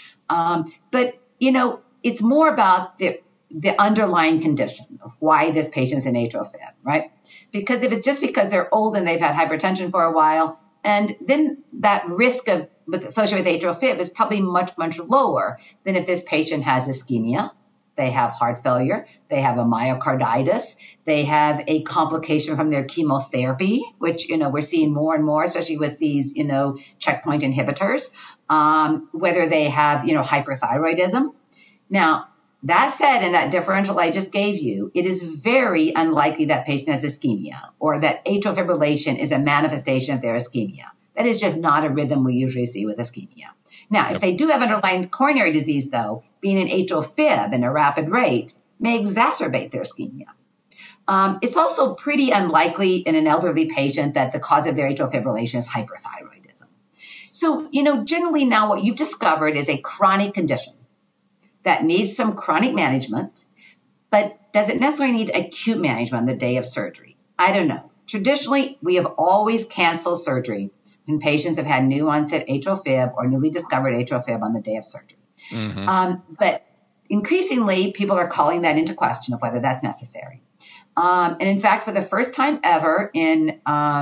But it's more about the underlying condition of why this patient's in atrial fib, right? Because if it's just because they're old and they've had hypertension for a while, and then that risk associated with atrial fib is probably much, much lower than if this patient has ischemia. They have heart failure, they have a myocarditis, they have a complication from their chemotherapy, which, we're seeing more and more, especially with these, checkpoint inhibitors, whether they have, hyperthyroidism. Now, that said, in that differential I just gave you, it is very unlikely that patient has ischemia or that atrial fibrillation is a manifestation of their ischemia. That is just not a rhythm we usually see with ischemia. Now, if they do have underlying coronary disease, though, being an atrial fib in a rapid rate may exacerbate their ischemia. It's also pretty unlikely in an elderly patient that the cause of their atrial fibrillation is hyperthyroidism. So, generally now what you've discovered is a chronic condition that needs some chronic management, but does it necessarily need acute management on the day of surgery? I don't know. Traditionally, we have always canceled surgery when patients have had new onset atrial fib or newly discovered atrial fib on the day of surgery. Mm-hmm. But increasingly, people are calling that into question of whether that's necessary. And in fact, for the first time ever in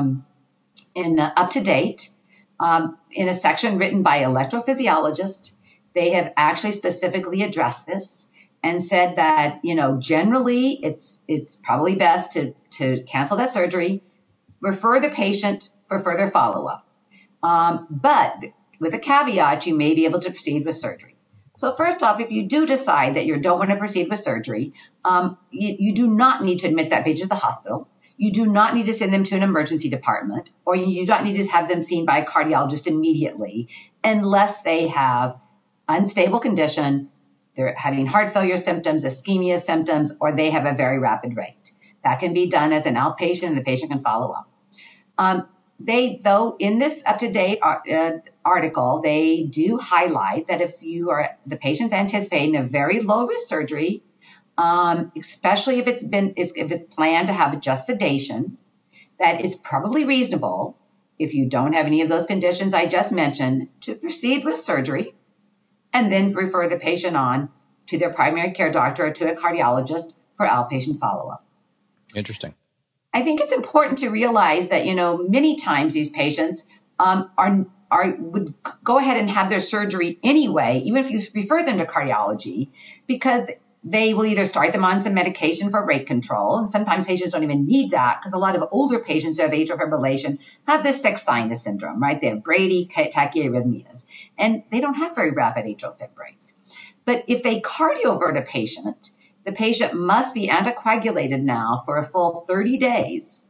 Up to Date, in a section written by electrophysiologists, they have actually specifically addressed this and said that, generally it's probably best to cancel that surgery, refer the patient for further follow-up. But with a caveat, you may be able to proceed with surgery. So first off, if you do decide that you don't want to proceed with surgery, you do not need to admit that patient to the hospital. You do not need to send them to an emergency department, or you don't need to have them seen by a cardiologist immediately unless they have unstable condition, they're having heart failure symptoms, ischemia symptoms, or they have a very rapid rate. That can be done as an outpatient and the patient can follow up. Though in this up-to-date article, they do highlight that if the patient's anticipating a very low-risk surgery, especially if it's planned to have just sedation, that it's probably reasonable, if you don't have any of those conditions I just mentioned, to proceed with surgery and then refer the patient on to their primary care doctor or to a cardiologist for outpatient follow-up. Interesting. I think it's important to realize that, many times these patients would go ahead and have their surgery anyway, even if you refer them to cardiology, because they will either start them on some medication for rate control, and sometimes patients don't even need that because a lot of older patients who have atrial fibrillation have this sex sinus syndrome, right? They have Brady tachyarrhythmias, and they don't have very rapid atrial fib rates. But if they cardiovert a patient, the patient must be anticoagulated now for a full 30 days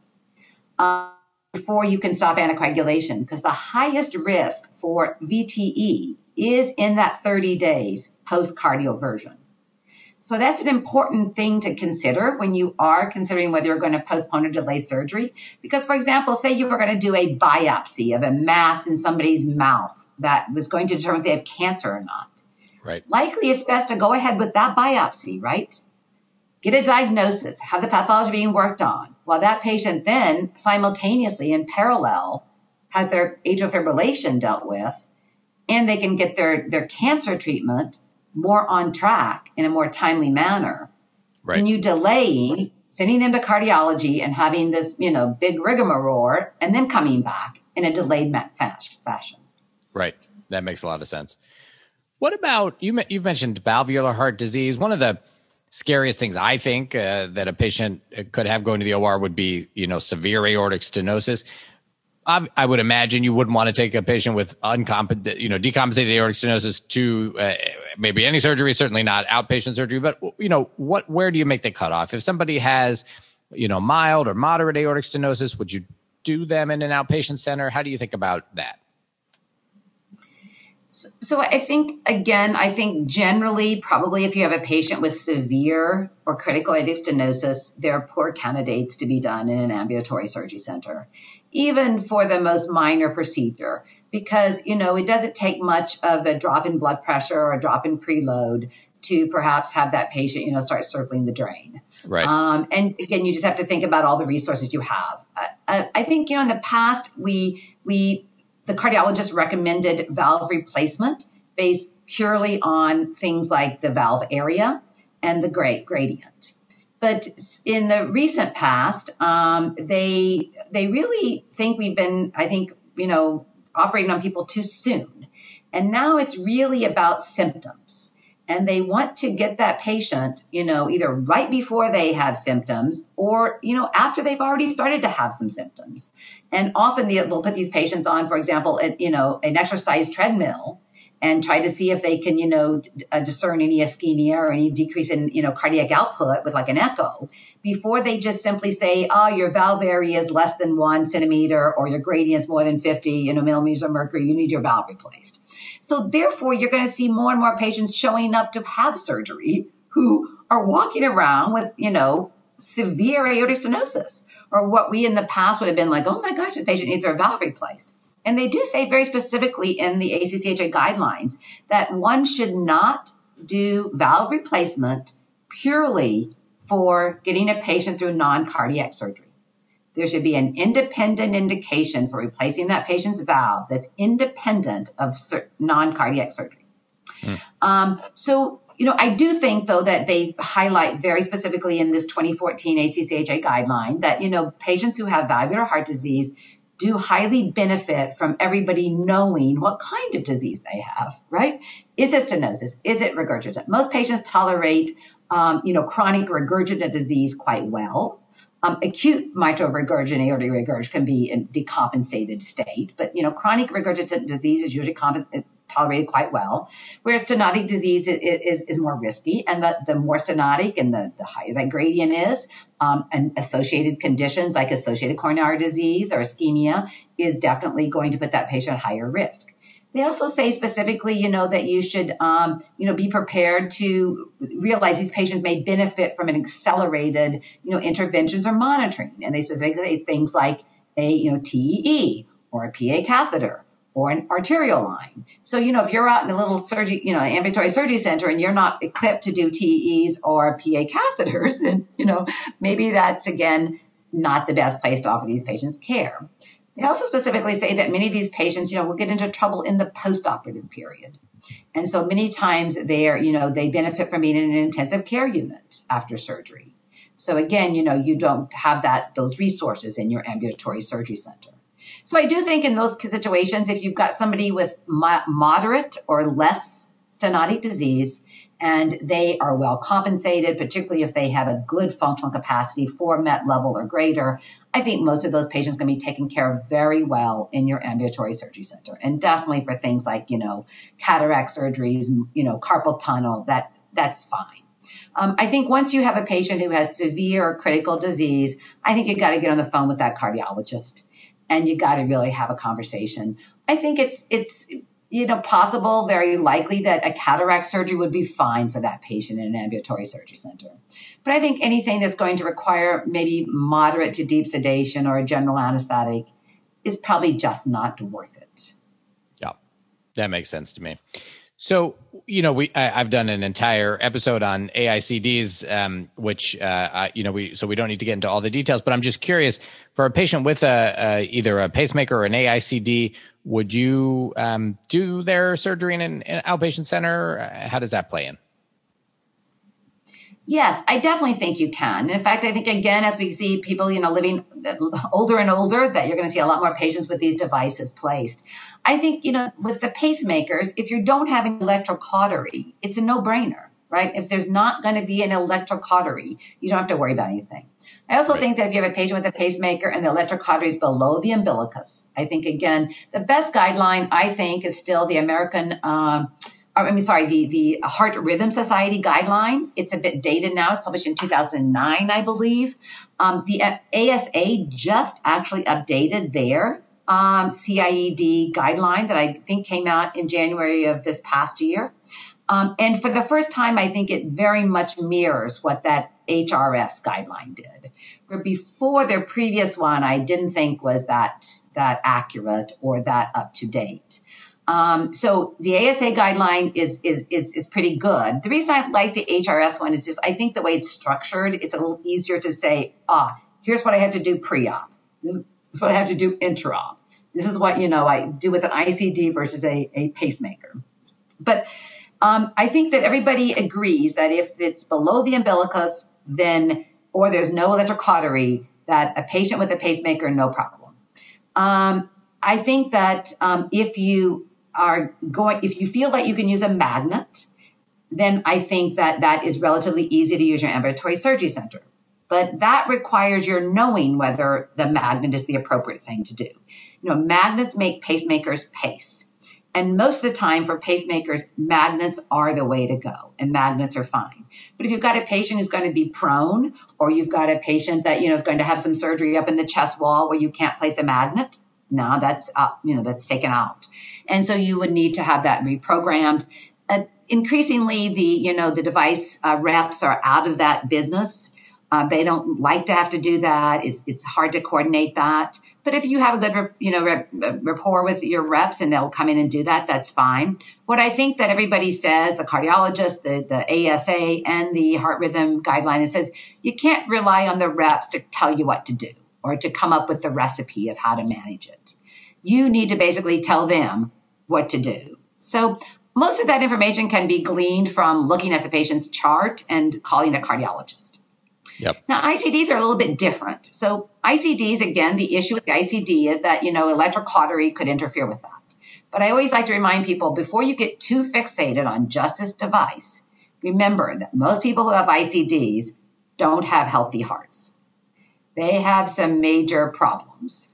before you can stop anticoagulation, because the highest risk for VTE is in that 30 days post-cardioversion. So that's an important thing to consider when you are considering whether you're going to postpone or delay surgery. Because, for example, say you were going to do a biopsy of a mass in somebody's mouth that was going to determine if they have cancer or not. Right. Likely it's best to go ahead with that biopsy, right? Get a diagnosis, have the pathology being worked on, while that patient then simultaneously in parallel has their atrial fibrillation dealt with, and they can get their cancer treatment more on track in a more timely manner than you delaying, sending them to cardiology and having this, big rigmarole and then coming back in a delayed fashion. Right. That makes a lot of sense. What about, you've mentioned valvular heart disease. One of the scariest things I think that a patient could have going to the OR would be, severe aortic stenosis. I would imagine you wouldn't want to take a patient with decompensated aortic stenosis to maybe any surgery, certainly not outpatient surgery. But where do you make the cutoff? If somebody has, mild or moderate aortic stenosis, would you do them in an outpatient center? How do you think about that? So I think generally, probably if you have a patient with severe or critical aortic stenosis, they're poor candidates to be done in an ambulatory surgery center, even for the most minor procedure, because, it doesn't take much of a drop in blood pressure or a drop in preload to perhaps have that patient, start circling the drain. Right. And again, you just have to think about all the resources you have. I think, in the past, the cardiologist recommended valve replacement based purely on things like the valve area and the gradient. But in the recent past, they really think we've been, operating on people too soon. And now it's really about symptoms. And they want to get that patient, either right before they have symptoms or, after they've already started to have some symptoms. And often they'll put these patients on, for example, an exercise treadmill and try to see if they can, discern any ischemia or any decrease in, cardiac output with like an echo before they just simply say, your valve area is less than 1 centimeter or your gradient's more than 50, millimeters of mercury. You need your valve replaced. So therefore, you're going to see more and more patients showing up to have surgery who are walking around with, severe aortic stenosis, or what we in the past would have been like, oh my gosh, this patient needs their valve replaced. And they do say very specifically in the ACCHA guidelines that one should not do valve replacement purely for getting a patient through non-cardiac surgery. There should be an independent indication for replacing that patient's valve that's independent of non-cardiac surgery. So, I do think, though, that they highlight very specifically in this 2014 ACCHA guideline that, patients who have valvular heart disease do highly benefit from everybody knowing what kind of disease they have, right? Is it stenosis? Is it regurgitant? Most patients tolerate, chronic regurgitant disease quite well. Acute mitral regurgitant, aortic regurg can be in decompensated state, but, chronic regurgitant disease is usually tolerated quite well, whereas stenotic disease is more risky. And the more stenotic and the higher that gradient is, and associated conditions like associated coronary disease or ischemia is definitely going to put that patient at higher risk. They also say specifically, that you should, be prepared to realize these patients may benefit from an accelerated, interventions or monitoring. And they specifically say things like a, TEE or a PA catheter or an arterial line. So, if you're out in a little surgery, ambulatory surgery center and you're not equipped to do TEs or PA catheters, then, maybe that's, again, not the best place to offer these patients care. They also specifically say that many of these patients, will get into trouble in the postoperative period. And so many times they benefit from being in an intensive care unit after surgery. So again, you don't have those resources in your ambulatory surgery center. So I do think in those situations, if you've got somebody with moderate or less stenotic disease and they are well compensated, particularly if they have a good functional capacity for MET level or greater, I think most of those patients can be taken care of very well in your ambulatory surgery center. And definitely for things like, cataract surgeries, carpal tunnel, that's fine. I think once you have a patient who has severe or critical disease, I think you got to get on the phone with that cardiologist and you got to really have a conversation. I think it's possible, very likely that a cataract surgery would be fine for that patient in an ambulatory surgery center. But I think anything that's going to require maybe moderate to deep sedation or a general anesthetic is probably just not worth it. Yeah, that makes sense to me. So, I've done an entire episode on AICDs, which, so we don't need to get into all the details, but I'm just curious, for a patient with either a pacemaker or an AICD, would you do their surgery in an outpatient center? How does that play in? Yes, I definitely think you can. In fact, I think, again, as we see people, living older and older, that you're going to see a lot more patients with these devices placed. I think, with the pacemakers, if you don't have an electrocautery, it's a no-brainer, right? If there's not going to be an electrocautery, you don't have to worry about anything. I also think that if you have a patient with a pacemaker and the electrocautery is below the umbilicus, I think, again, the best guideline, I think, is still the the Heart Rhythm Society guideline. It's a bit dated now. It's published in 2009, I believe. The ASA just actually updated their CIED guideline that I think came out in January of this past year. And for the first time, I think it very much mirrors what that HRS guideline did. Where before their previous one, I didn't think was that accurate or that up to date. So the ASA guideline is pretty good. The reason I like the HRS one is just I think the way it's structured, it's a little easier to say, here's what I have to do pre-op. This is what I have to do intra-op. This is what, I do with an ICD versus a pacemaker. But I think that everybody agrees that if it's below the umbilicus, or there's no electrocautery, that a patient with a pacemaker, no problem. I think that if you feel that you can use a magnet, then I think that is relatively easy to use your ambulatory surgery center. But that requires your knowing whether the magnet is the appropriate thing to do. Magnets make pacemakers pace. And most of the time for pacemakers, magnets are the way to go, and magnets are fine. But if you've got a patient who's going to be prone, or you've got a patient that, is going to have some surgery up in the chest wall where you can't place a magnet, no, that's that's taken out. And so you would need to have that reprogrammed. Increasingly, the device reps are out of that business. They don't like to have to do that. It's hard to coordinate that. But if you have a good, rapport with your reps and they'll come in and do that, that's fine. What I think that everybody says, the cardiologist, the ASA, and the heart rhythm guideline, it says you can't rely on the reps to tell you what to do or to come up with the recipe of how to manage it. You need to basically tell them what to do. So most of that information can be gleaned from looking at the patient's chart and calling a cardiologist. Yep. Now, ICDs are a little bit different. So ICDs, again, the issue with the ICD is that, electrocautery could interfere with that. But I always like to remind people, before you get too fixated on just this device, remember that most people who have ICDs don't have healthy hearts. They have some major problems.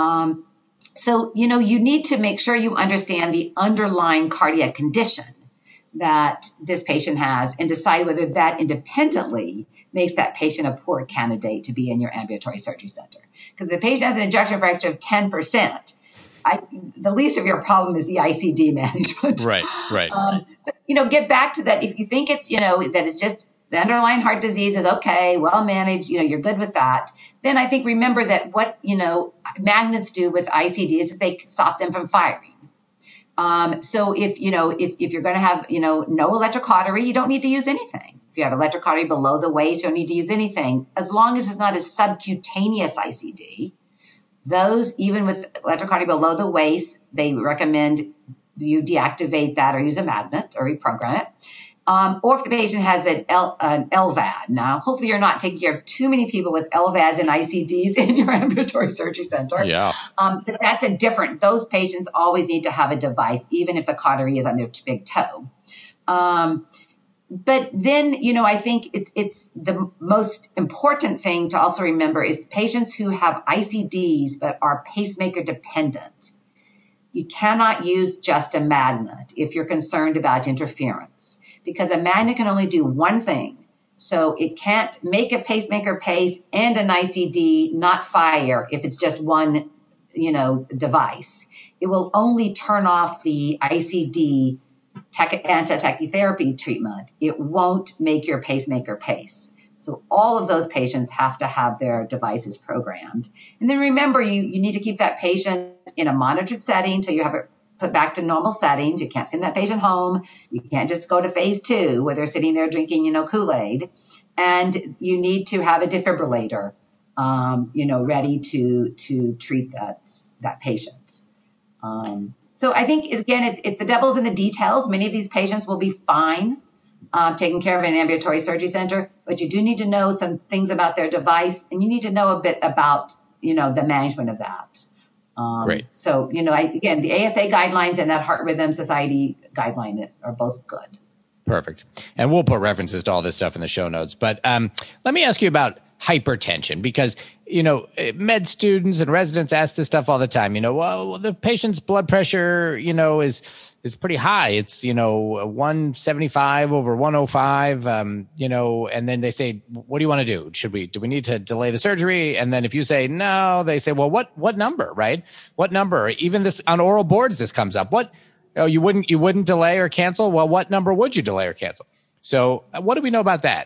So, you need to make sure you understand the underlying cardiac condition that this patient has and decide whether that independently makes that patient a poor candidate to be in your ambulatory surgery center. Because if the patient has an ejection fraction of 10%, the least of your problem is the ICD management. Right. But, get back to that. If you think it's, that it's just the underlying heart disease is okay, well managed, you're good with that, then I think remember that what, magnets do with ICDs is they stop them from firing. So if you're going to have, no electrocautery, you don't need to use anything. If you have electrocautery below the waist, you don't need to use anything. As long as it's not a subcutaneous ICD, those, even with electrocautery below the waist, they recommend you deactivate that or use a magnet or reprogram it. Or if the patient has an LVAD. Now, hopefully you're not taking care of too many people with LVADs and ICDs in your ambulatory surgery center. Yeah. But that's those patients always need to have a device, even if the cautery is on their big toe. But then, I think it's the most important thing to also remember is patients who have ICDs but are pacemaker dependent. You cannot use just a magnet if you're concerned about interference, because a magnet can only do one thing. So it can't make a pacemaker pace and an ICD not fire if it's just one, device. It will only turn off the ICD anti-tachytherapy treatment. It won't make your pacemaker pace. So all of those patients have to have their devices programmed. And then remember, you need to keep that patient in a monitored setting until you have it put back to normal settings. You can't send that patient home. You can't just go to phase 2 where they're sitting there drinking, Kool-Aid. And you need to have a defibrillator, ready to treat that patient. So I think, again, it's the devil's in the details. Many of these patients will be fine taken care of in an ambulatory surgery center, but you do need to know some things about their device, and you need to know a bit about, the management of that. Great. So, again, the ASA guidelines and that Heart Rhythm Society guideline are both good. Perfect. And we'll put references to all this stuff in the show notes. But let me ask you about hypertension, because, med students and residents ask this stuff all the time. Well, the patient's blood pressure, is pretty high. It's, 175 over 105, and then they say, what do you want to do? Do we need to delay the surgery? And then if you say no, they say, well, what number, right? What number? Even this on oral boards, this comes up. You wouldn't delay or cancel? Well, what number would you delay or cancel? So what do we know about that?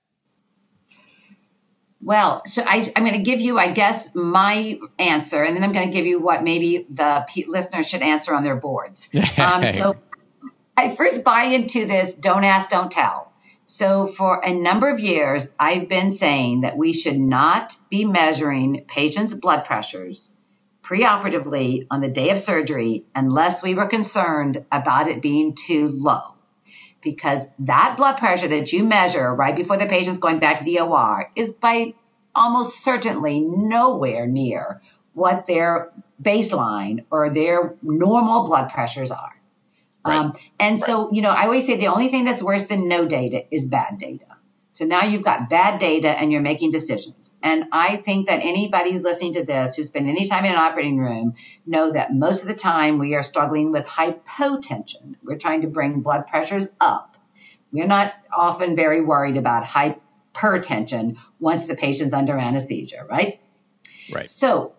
Well, so I'm going to give you, I guess, my answer, and then I'm going to give you what maybe the listeners should answer on their boards. So I first buy into this, don't ask, don't tell. So for a number of years, I've been saying that we should not be measuring patients' blood pressures preoperatively on the day of surgery unless we were concerned about it being too low. Because that blood pressure that you measure right before the patient's going back to the OR is by almost certainly nowhere near what their baseline or their normal blood pressures are. Right. So, I always say the only thing that's worse than no data is bad data. So now you've got bad data and you're making decisions. And I think that anybody who's listening to this, who's spent any time in an operating room, know that most of the time we are struggling with hypotension. We're trying to bring blood pressures up. We're not often very worried about hypertension once the patient's under anesthesia, right? Right. So,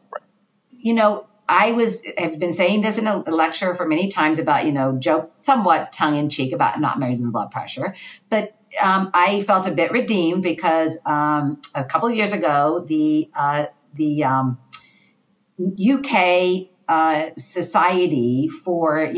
have been saying this in a lecture for many times about, joke somewhat tongue in cheek about not measuring the blood pressure. But I felt a bit redeemed because a couple of years ago, the UK Society for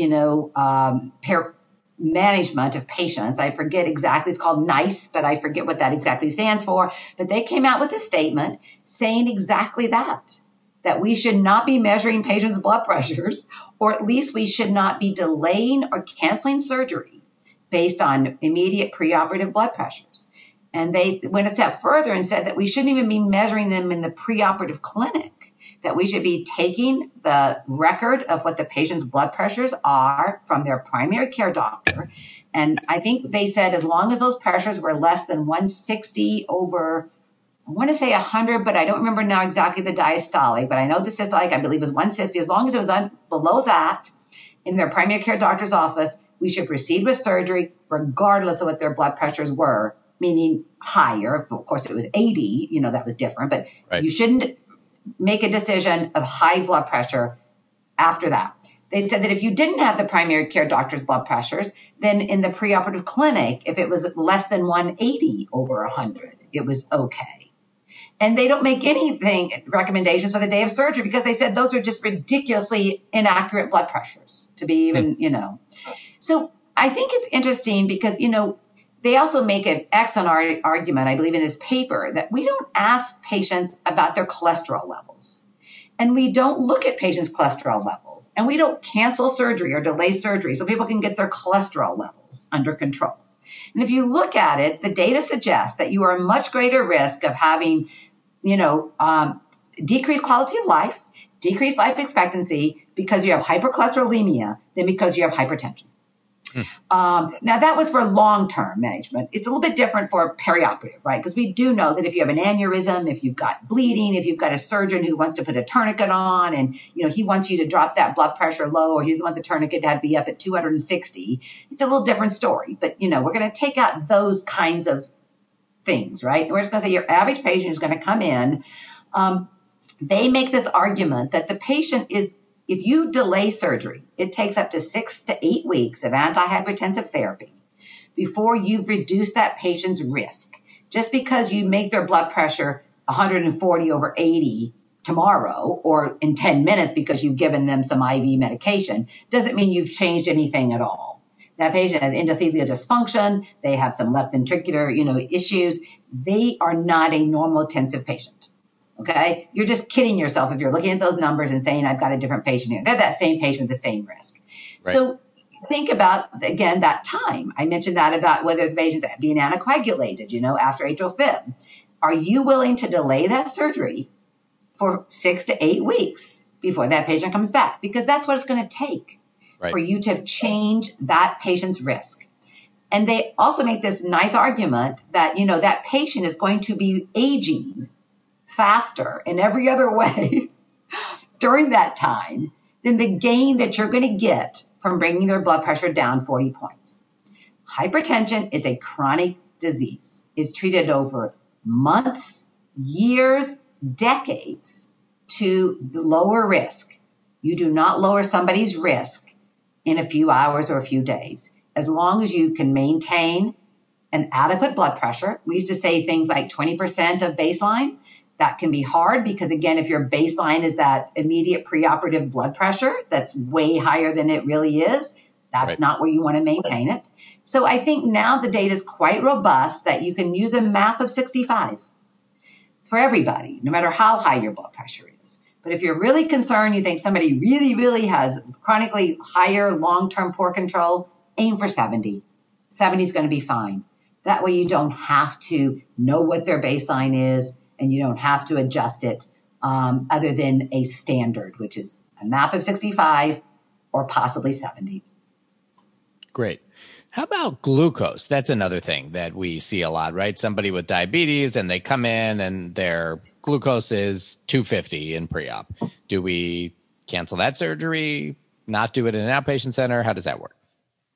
management of patients, I forget exactly, it's called NICE, but I forget what that exactly stands for. But they came out with a statement saying exactly that we should not be measuring patients' blood pressures, or at least we should not be delaying or canceling surgery based on immediate preoperative blood pressures. And they went a step further and said that we shouldn't even be measuring them in the preoperative clinic, that we should be taking the record of what the patient's blood pressures are from their primary care doctor. And I think they said as long as those pressures were less than 160 over, I want to say 100, but I don't remember now exactly the diastolic, but I know the systolic, I believe, is 160. As long as it was below that in their primary care doctor's office, we should proceed with surgery regardless of what their blood pressures were, meaning higher. Of course, it was 80, that was different, but right. You shouldn't make a decision of high blood pressure after that. They said that if you didn't have the primary care doctor's blood pressures, then in the preoperative clinic, if it was less than 180 over 100, it was okay. And they don't make anything recommendations for the day of surgery because they said those are just ridiculously inaccurate blood pressures to be even, So I think it's interesting because, they also make an excellent argument, I believe, in this paper that we don't ask patients about their cholesterol levels. And we don't look at patients' cholesterol levels. And we don't cancel surgery or delay surgery so people can get their cholesterol levels under control. And if you look at it, the data suggests that you are at much greater risk of having, decreased quality of life, decreased life expectancy because you have hypercholesterolemia than because you have hypertension. Now, that was for long-term management. It's a little bit different for perioperative, right? Because we do know that if you have an aneurysm, if you've got bleeding, if you've got a surgeon who wants to put a tourniquet on and, he wants you to drop that blood pressure low or he doesn't want the tourniquet to be up at 260, it's a little different story. But, we're going to take out those kinds of things, right? And we're just going to say your average patient is going to come in. They make this argument that the patient is, if you delay surgery, it takes up to 6 to 8 weeks of antihypertensive therapy before you've reduced that patient's risk. Just because you make their blood pressure 140/80 tomorrow or in 10 minutes because you've given them some IV medication doesn't mean you've changed anything at all. That patient has endothelial dysfunction. They have some left ventricular, issues. They are not a normotensive patient. Okay, you're just kidding yourself if you're looking at those numbers and saying, I've got a different patient here. They're that same patient with the same risk. Right. So think about, again, that time. I mentioned that about whether the patient's being anticoagulated, after atrial fib. Are you willing to delay that surgery for 6 to 8 weeks before that patient comes back? Because that's what it's going to take for you to change that patient's risk. And they also make this nice argument that, that patient is going to be aging faster in every other way during that time than the gain that you're going to get from bringing their blood pressure down 40 points. Hypertension is a chronic disease. It's treated over months, years, decades to lower risk. You do not lower somebody's risk in a few hours or a few days. As long as you can maintain an adequate blood pressure, we used to say things like 20% of baseline. That can be hard because, again, if your baseline is that immediate preoperative blood pressure that's way higher than it really is, that's not where you want to maintain it. So I think now the data is quite robust that you can use a MAP of 65 for everybody, no matter how high your blood pressure is. But if you're really concerned, you think somebody really, really has chronically higher long-term poor control, aim for 70. 70 is going to be fine. That way you don't have to know what their baseline is, and you don't have to adjust it other than a standard, which is a MAP of 65 or possibly 70. Great. How about glucose? That's another thing that we see a lot, right? Somebody with diabetes and they come in and their glucose is 250 in pre-op. Do we cancel that surgery, not do it in an outpatient center? How does that work?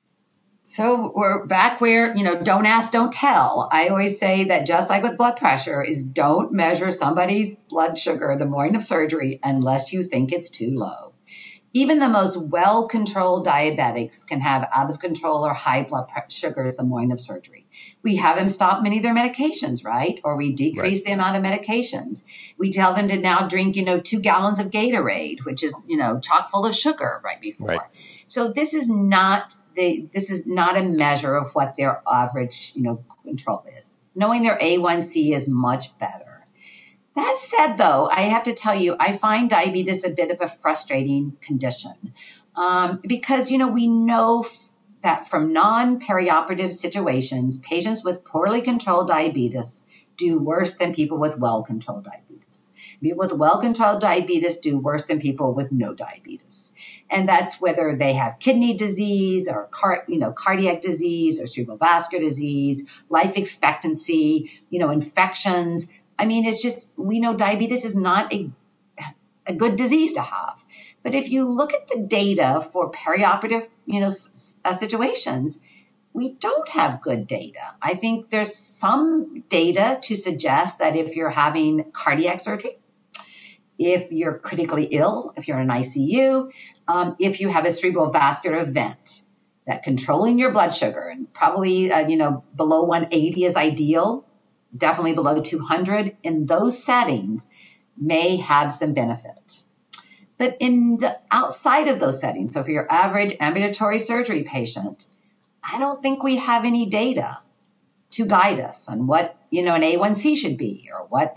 So we're back where, don't ask, don't tell. I always say that just like with blood pressure is don't measure somebody's blood sugar the morning of surgery unless you think it's too low. Even the most well-controlled diabetics can have out of control or high blood sugar the morning of surgery. We have them stop many of their medications, right? Or we decrease the amount of medications. We tell them to now drink, 2 gallons of Gatorade, which is, chock full of sugar right before. Right. So this is not a measure of what their average, control is. Knowing their A1C is much better. That said, though, I have to tell you, I find diabetes a bit of a frustrating condition because, we know that from non-perioperative situations, patients with poorly controlled diabetes do worse than people with well-controlled diabetes. People with well-controlled diabetes do worse than people with no diabetes. And that's whether they have kidney disease or cardiac disease or cerebrovascular disease, life expectancy, infections. I mean, it's just, we know diabetes is not a good disease to have. But if you look at the data for perioperative, situations, we don't have good data. I think there's some data to suggest that if you're having cardiac surgery, if you're critically ill, if you're in an ICU, if you have a cerebral vascular event, that controlling your blood sugar and probably, below 180 is ideal. definitely below 200 in those settings may have some benefit. But in the outside of those settings, so for your average ambulatory surgery patient, I don't think we have any data to guide us on what, an A1C should be or what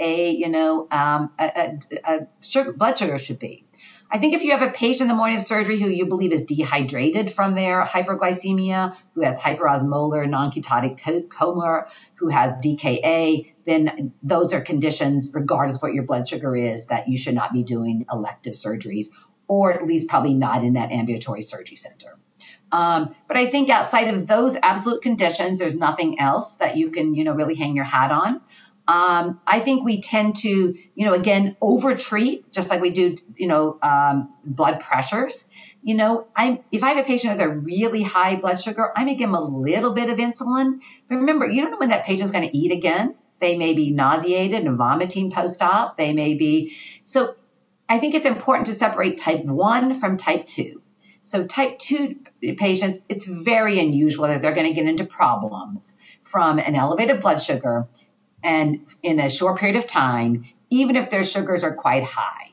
blood sugar should be. I think if you have a patient in the morning of surgery who you believe is dehydrated from their hyperglycemia, who has hyperosmolar non-ketotic coma, who has DKA, then those are conditions, regardless of what your blood sugar is, that you should not be doing elective surgeries, or at least probably not in that ambulatory surgery center. But I think outside of those absolute conditions, there's nothing else that you can, really hang your hat on. I think we tend to, again, overtreat, just like we do, blood pressures. If I have a patient who has a really high blood sugar, I may give them a little bit of insulin. But remember, you don't know when that patient's going to eat again. They may be nauseated and vomiting post-op. They may be. So I think it's important to separate type 1 from type 2. So type 2 patients, it's very unusual that they're going to get into problems from an elevated blood sugar and in a short period of time, even if their sugars are quite high.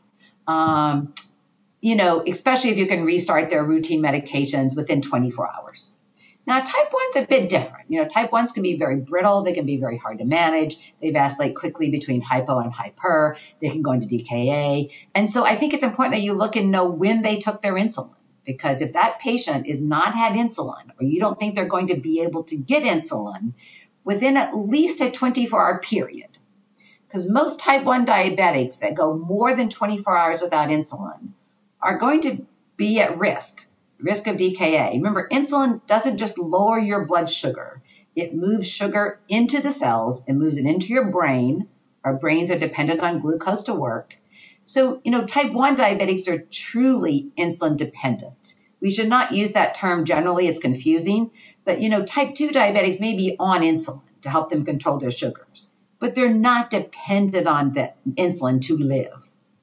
Especially if you can restart their routine medications within 24 hours. Now, type 1's a bit different. Type 1s can be very brittle. They can be very hard to manage. They vacillate quickly between hypo and hyper. They can go into DKA. And so I think it's important that you look and know when they took their insulin. Because if that patient is not had insulin, or you don't think they're going to be able to get insulin within at least a 24-hour period, because most type 1 diabetics that go more than 24 hours without insulin are going to be at risk of DKA. Remember, insulin doesn't just lower your blood sugar. It moves sugar into the cells. It moves it into your brain. Our brains are dependent on glucose to work. So, type 1 diabetics are truly insulin dependent. We should not use that term generally. It's confusing. But, type 2 diabetics may be on insulin to help them control their sugars. But they're not dependent on the insulin to live.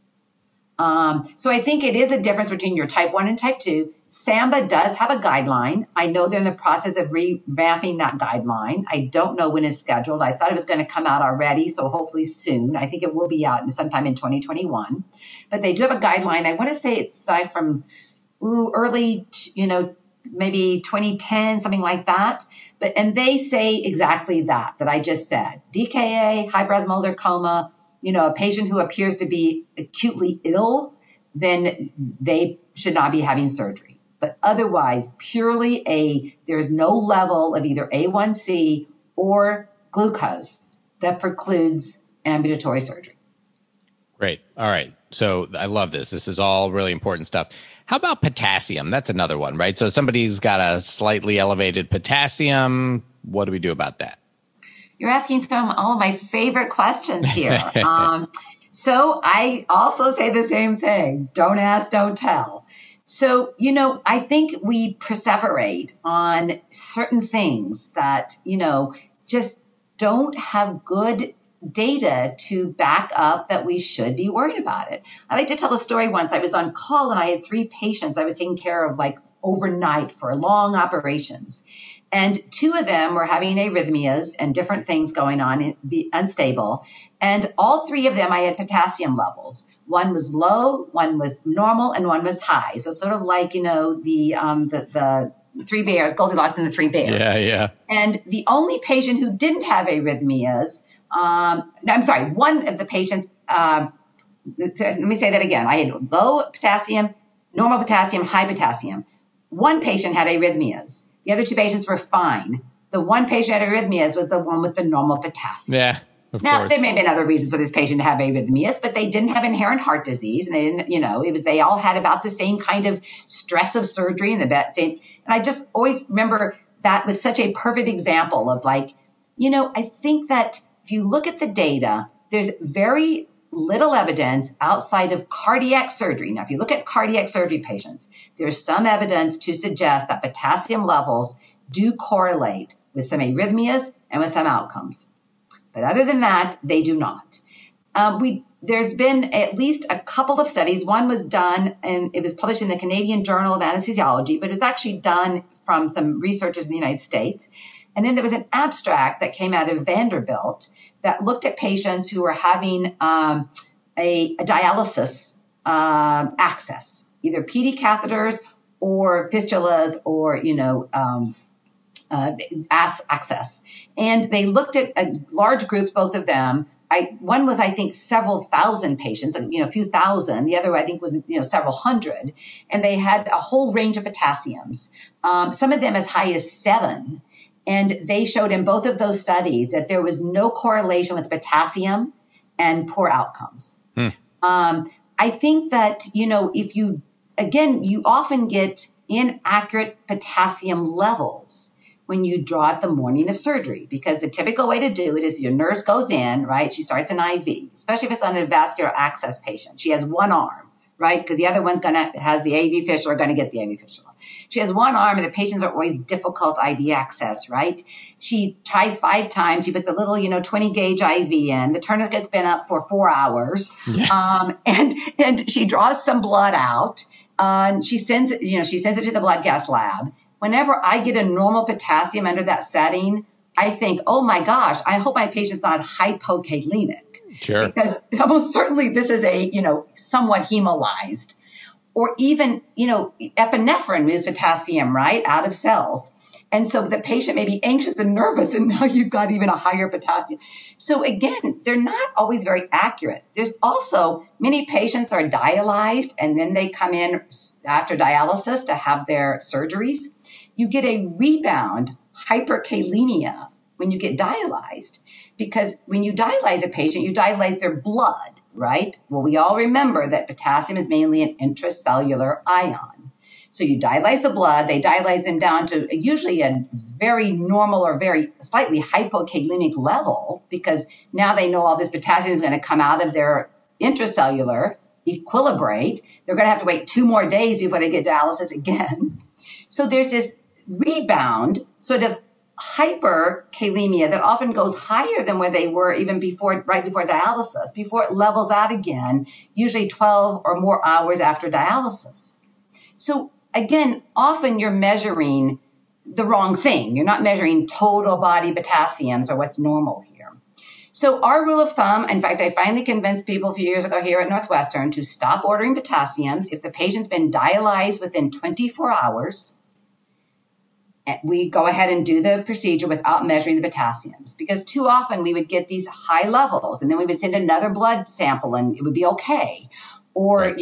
So I think it is a difference between your type 1 and type 2. SAMBA does have a guideline. I know they're in the process of revamping that guideline. I don't know when it's scheduled. I thought it was going to come out already, so hopefully soon. I think it will be out sometime in 2021. But they do have a guideline. I want to say it's from early, maybe 2010, something like that. And they say exactly that I just said. DKA, hyperosmolar coma, a patient who appears to be acutely ill, then they should not be having surgery. But otherwise, there's no level of either A1C or glucose that precludes ambulatory surgery. Great. All right. So I love this. This is all really important stuff. How about potassium? That's another one, right? So somebody's got a slightly elevated potassium. What do we do about that? You're asking some of all of my favorite questions here. So I also say the same thing. Don't ask, don't tell. So, I think we perseverate on certain things that, just don't have good data to back up that we should be worried about it. I like to tell a story once. I was on call and I had 3 patients I was taking care of overnight for long operations. And 2 of them were having arrhythmias and different things going on, unstable. And all 3 of them, I had potassium levels. One was low, one was normal, and one was high. So sort of like, the 3 bears, Goldilocks and the 3 bears. Yeah. And the only patient who didn't have arrhythmias, one of the patients, let me say that again. I had low potassium, normal potassium, high potassium. One patient had arrhythmias. The other 2 patients were fine. The one patient had arrhythmias was the one with the normal potassium. Yeah. Now, there may have been other reasons for this patient to have arrhythmias, but they didn't have inherent heart disease. And they didn't, they all had about the same kind of stress of surgery and and I just always remember that was such a perfect example of I think that if you look at the data, there's very little evidence outside of cardiac surgery. Now, if you look at cardiac surgery patients, there's some evidence to suggest that potassium levels do correlate with some arrhythmias and with some outcomes. But other than that, they do not. There's been at least a couple of studies. One was done, and it was published in the Canadian Journal of Anesthesiology, but it was actually done from some researchers in the United States. And then there was an abstract that came out of Vanderbilt that looked at patients who were having a dialysis access, either PD catheters or fistulas or, access. And they looked at large groups, both of them. One was, I think, several thousand patients, a few thousand. The other, I think, was, several hundred. And they had a whole range of potassiums, some of them as high as 7. And they showed in both of those studies that there was no correlation with potassium and poor outcomes. I think that, if you often get inaccurate potassium levels when you draw it the morning of surgery, because the typical way to do it is your nurse goes in, right? She starts an IV, especially if it's on a vascular access patient. She has one arm, right? Because the other one's has the AV fistula, going to get the AV fistula. She has one arm, and the patients are always difficult IV access, right? She tries 5 times. She puts a little, 20 gauge IV in. The tourniquet gets been up for 4 hours, and she draws some blood out. She sends it to the blood gas lab. Whenever I get a normal potassium under that setting, I think, oh my gosh, I hope my patient's not hypokalemic. Sure. Because almost certainly this is a, somewhat hemolyzed. Or even, epinephrine moves potassium, right, out of cells. And so the patient may be anxious and nervous, and now you've got even a higher potassium. So again, they're not always very accurate. There's also many patients are dialyzed, and then they come in after dialysis to have their surgeries. You get a rebound hyperkalemia when you get dialyzed, because when you dialyze a patient, you dialyze their blood, right? Well, we all remember that potassium is mainly an intracellular ion. So you dialyze the blood, they dialyze them down to usually a very normal or very slightly hypokalemic level, because now they know all this potassium is going to come out of their intracellular, equilibrate. They're going to have to wait 2 more days before they get dialysis again. So there's this rebound sort of hyperkalemia that often goes higher than where they were even right before dialysis, before it levels out again, usually 12 or more hours after dialysis. So again, often you're measuring the wrong thing. You're not measuring total body potassiums or what's normal here. So our rule of thumb, in fact, I finally convinced people a few years ago here at Northwestern to stop ordering potassiums if the patient's been dialyzed within 24 hours. We go ahead and do the procedure without measuring the potassiums, because too often we would get these high levels and then we would send another blood sample and it would be okay. Or,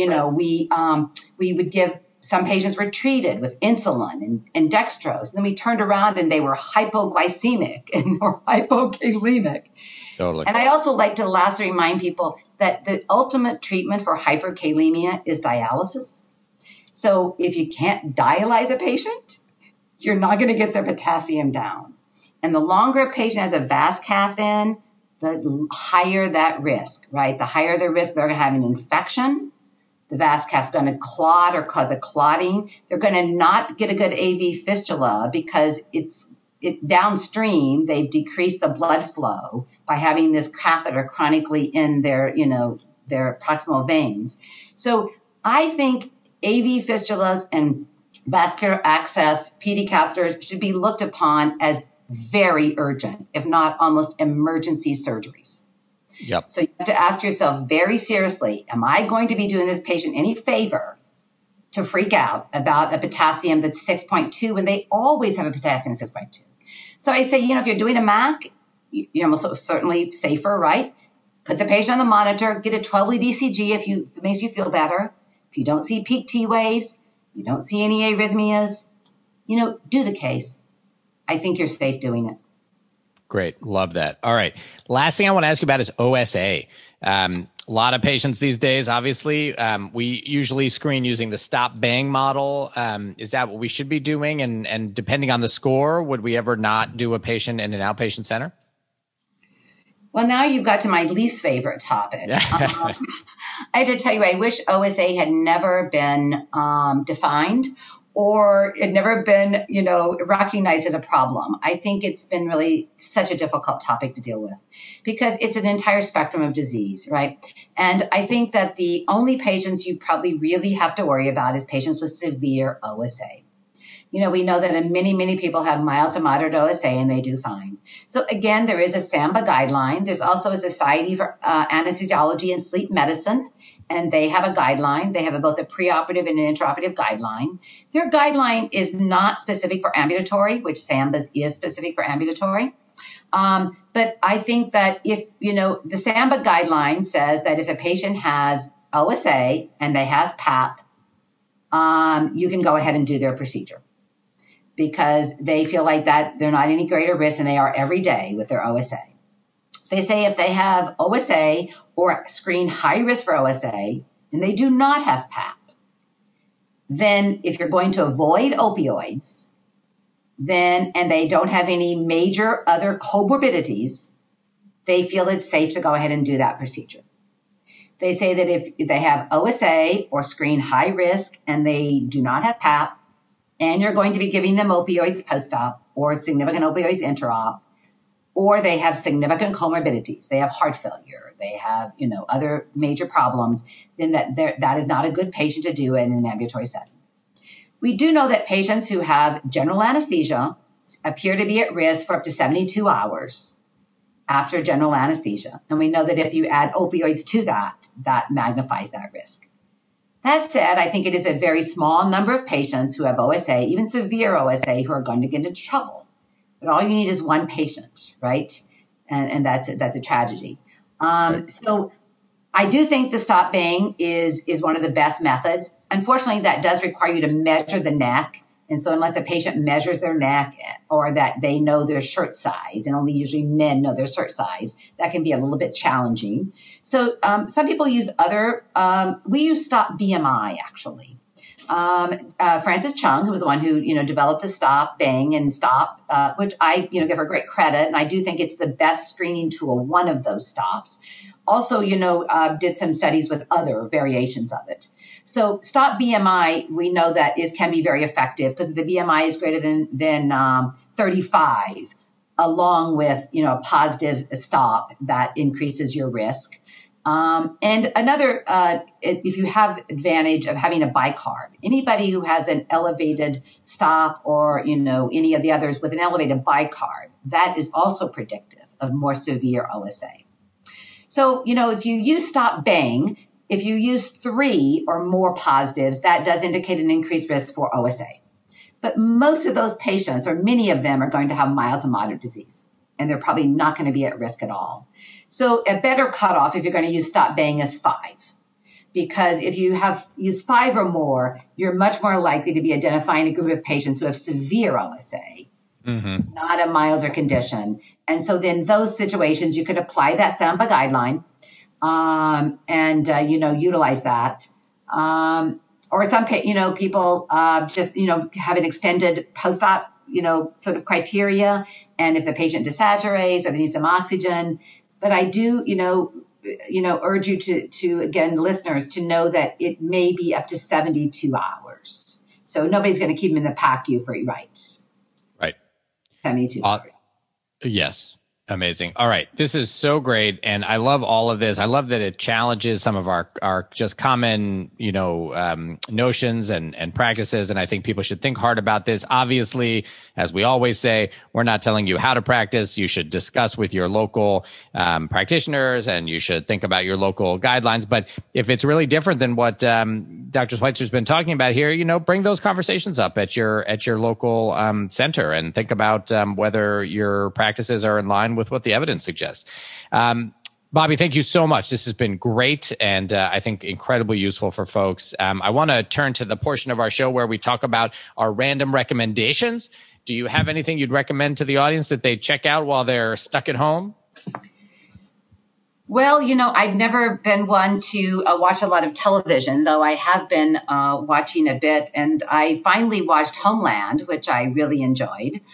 we would give, some patients were treated with insulin and dextrose. And then we turned around and they were hypoglycemic or hypokalemic. Totally. And I also like to lastly remind people that the ultimate treatment for hyperkalemia is dialysis. So if you can't dialyze a patient, you're not going to get their potassium down. And the longer a patient has a VAS cath in, the higher that risk, right? The higher the risk they're going to have an infection. The VAS cath's going to clot or cause a clotting. They're going to not get a good AV fistula because it downstream, they've decreased the blood flow by having this catheter chronically in their proximal veins. So I think AV fistulas and vascular access PD catheters should be looked upon as very urgent, if not almost emergency surgeries. Yep. So you have to ask yourself very seriously, am I going to be doing this patient any favor to freak out about a potassium that's 6.2 when they always have a potassium 6.2? So I say, if you're doing a MAC, you're almost certainly safer, right? Put the patient on the monitor, get a 12-lead ECG if it makes you feel better. If you don't see peak T waves, you don't see any arrhythmias, do the case. I think you're safe doing it. Great. Love that. All right. Last thing I want to ask you about is OSA. A lot of patients these days, obviously, we usually screen using the stop bang model. Is that what we should be doing? And depending on the score, would we ever not do a patient in an outpatient center? Well, now you've got to my least favorite topic. I have to tell you, I wish OSA had never been defined or it never been, recognized as a problem. I think it's been really such a difficult topic to deal with because it's an entire spectrum of disease, right? And I think that the only patients you probably really have to worry about is patients with severe OSA. We know that many people have mild to moderate OSA and they do fine. So again, there is a SAMHBA guideline. There's also a Society for Anesthesiology and Sleep Medicine, and they have a guideline. They have both a preoperative and an intraoperative guideline. Their guideline is not specific for ambulatory, which SAMHBA's is specific for ambulatory. But I think that if, the SAMHBA guideline says that if a patient has OSA and they have PAP, you can go ahead and do their procedure because they feel like that they're not any greater risk than they are every day with their OSA. They say if they have OSA or screen high risk for OSA and they do not have PAP, then if you're going to avoid opioids, and they don't have any major other comorbidities, they feel it's safe to go ahead and do that procedure. They say that if they have OSA or screen high risk and they do not have PAP, and you're going to be giving them opioids post-op or significant opioids intra-op, or they have significant comorbidities, they have heart failure, they have, other major problems, then that is not a good patient to do in an ambulatory setting. We do know that patients who have general anesthesia appear to be at risk for up to 72 hours after general anesthesia. And we know that if you add opioids to that magnifies that risk. That said, I think it is a very small number of patients who have OSA, even severe OSA, who are going to get into trouble. But all you need is one patient, right? And that's a tragedy. So I do think the stop bang is one of the best methods. Unfortunately, that does require you to measure the neck. And so unless a patient measures their neck or that they know their shirt size, and only usually men know their shirt size, that can be a little bit challenging. So some people use we use Stop BMI, actually. Frances Chung, who was the one who, developed the Stop Bang and Stop, which I, give her great credit. And I do think it's the best screening tool, one of those stops. Also, did some studies with other variations of it. So Stop BMI, we know that can be very effective because the BMI is greater than 35, along with, a positive stop that increases your risk. And another, if you have advantage of having a bicarb, anybody who has an elevated stop or, any of the others with an elevated bicarb, that is also predictive of more severe OSA. So, if you use Stop Bang, if you use 3 or more positives, that does indicate an increased risk for OSA. But most of those patients, or many of them, are going to have mild to moderate disease, and they're probably not going to be at risk at all. So a better cutoff, if you're going to use Stop Bang, is 5. Because if you have used 5 or more, you're much more likely to be identifying a group of patients who have severe OSA, not a milder condition. And so then those situations, you could apply that SAMHBA guideline and utilize that. Or some, people just, have an extended post-op, sort of criteria. And if the patient desaturates or they need some oxygen. But I do, urge you to, again, listeners, to know that it may be up to 72 hours. So nobody's going to keep them in the PACU for rights. Right. 72 hours. Yes. Amazing. All right. This is so great. And I love all of this. I love that it challenges some of our just common, notions and practices. And I think people should think hard about this. Obviously, as we always say, we're not telling you how to practice. You should discuss with your local practitioners and you should think about your local guidelines. But if it's really different than what Dr. Schweitzer's been talking about here, bring those conversations up at your local center and think about whether your practices are in line with what the evidence suggests. Bobby, thank you so much. This has been great and I think incredibly useful for folks. I want to turn to the portion of our show where we talk about our random recommendations. Do you have anything you'd recommend to the audience that they check out while they're stuck at home? Well, I've never been one to watch a lot of television, though I have been watching a bit. And I finally watched Homeland, which I really enjoyed.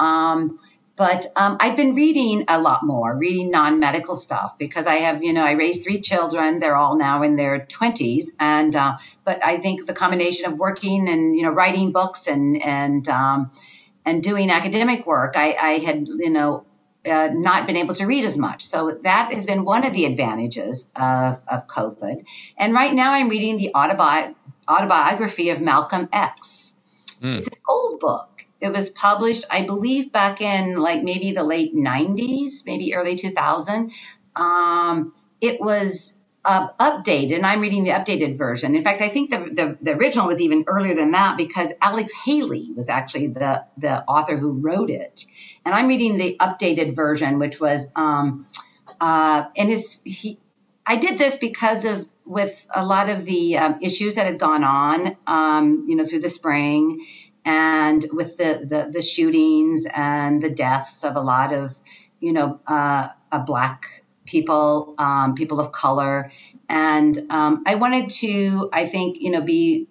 But I've been reading a lot more, reading non-medical stuff because I have, I raised 3 children. They're all now in their 20s. And but I think the combination of working and, writing books and doing academic work, I had, not been able to read as much. So that has been one of the advantages of COVID. And right now I'm reading the autobiography of Malcolm X. It's an old book. It was published, I believe, back in like maybe the late 90s, maybe early 2000. It was updated, and I'm reading the updated version. In fact, I think the original was even earlier than that because Alex Haley was actually the author who wrote it. And I'm reading the updated version, which was, I did this because of with a lot of the issues that had gone on, through the spring, and with the shootings and the deaths of a lot of, Black people, people of color. And I wanted to, I think, be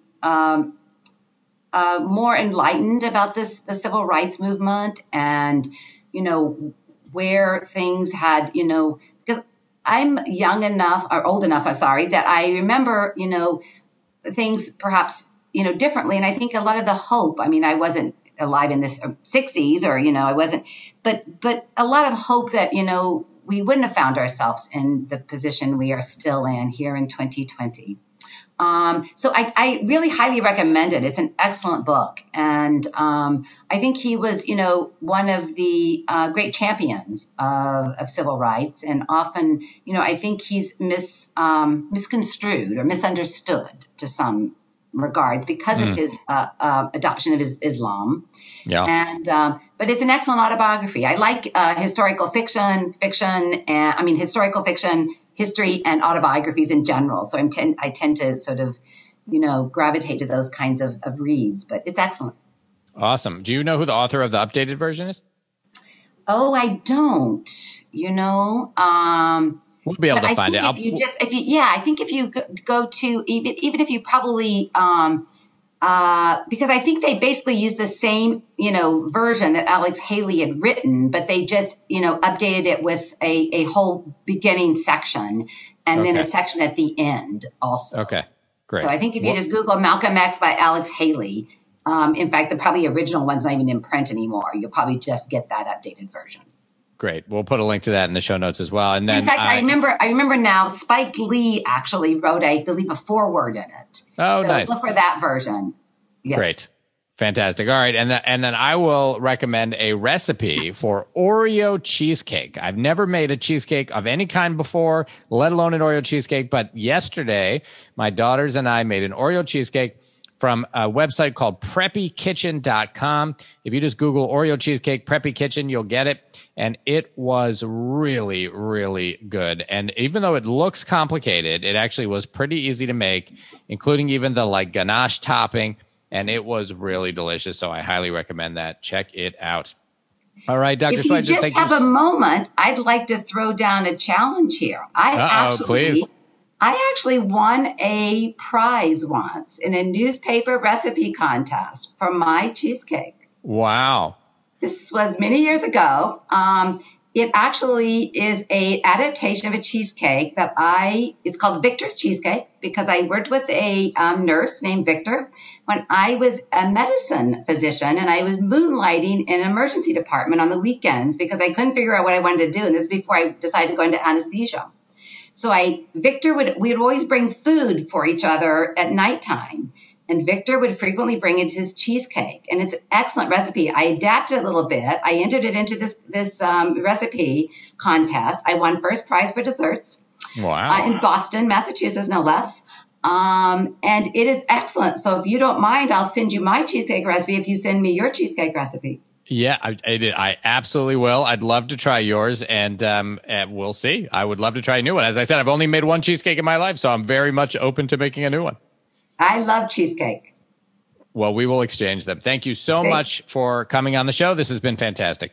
more enlightened about the civil rights movement and, where things had, because I'm young enough or old enough, I'm sorry, that I remember, things perhaps, differently. And I think a lot of the hope, I wasn't alive in the 60s or, I wasn't, but a lot of hope that, we wouldn't have found ourselves in the position we are still in here in 2020. So I really highly recommend it. It's an excellent book. And I think he was, one of the great champions of civil rights. And often, I think he's misconstrued or misunderstood to some regards because of his adoption of Islam. Yeah. And but it's an excellent autobiography. I like historical fiction, historical fiction, history, and autobiographies in general. So I tend to sort of, gravitate to those kinds of reads. But it's excellent. Awesome. Do you know who the author of the updated version is? Oh, I don't. We'll be able to find it. I think if you go to even if you probably because I think they basically use the same version that Alex Haley had written, but they just updated it with a whole beginning section and then a section at the end also. Okay, great. So I think if you just Google Malcolm X by Alex Haley, in fact the probably original one's not even in print anymore. You'll probably just get that updated version. Great. We'll put a link to that in the show notes as well. And then, in fact, I remember now. Spike Lee actually wrote, I believe, a foreword in it. Oh, so nice. Look for that version. Yes. Great, fantastic. All right, and then I will recommend a recipe for Oreo cheesecake. I've never made a cheesecake of any kind before, let alone an Oreo cheesecake. But yesterday, my daughters and I made an Oreo cheesecake from a website called PreppyKitchen.com. If you just Google Oreo cheesecake Preppy Kitchen, you'll get it. And it was really, really good. And even though it looks complicated, it actually was pretty easy to make, including even the ganache topping. And it was really delicious. So I highly recommend that. Check it out. All right, Dr. If you just have a moment, I'd like to throw down a challenge here. Please. I actually won a prize once in a newspaper recipe contest for my cheesecake. Wow. This was many years ago. It actually is a adaptation of a cheesecake it's called Victor's Cheesecake because I worked with a nurse named Victor when I was a medicine physician and I was moonlighting in an emergency department on the weekends because I couldn't figure out what I wanted to do. And this is before I decided to go into anesthesia. So we would always bring food for each other at nighttime. And Victor would frequently bring in his cheesecake. And it's an excellent recipe. I adapted a little bit. I entered it into this recipe contest. I won first prize for desserts. Wow. In Boston, Massachusetts, no less. And it is excellent. So if you don't mind, I'll send you my cheesecake recipe if you send me your cheesecake recipe. Yeah, I absolutely will. I'd love to try yours, and we'll see. I would love to try a new one. As I said, I've only made one cheesecake in my life, so I'm very much open to making a new one. I love cheesecake. Well, we will exchange them. Thank you so much for coming on the show. This has been fantastic.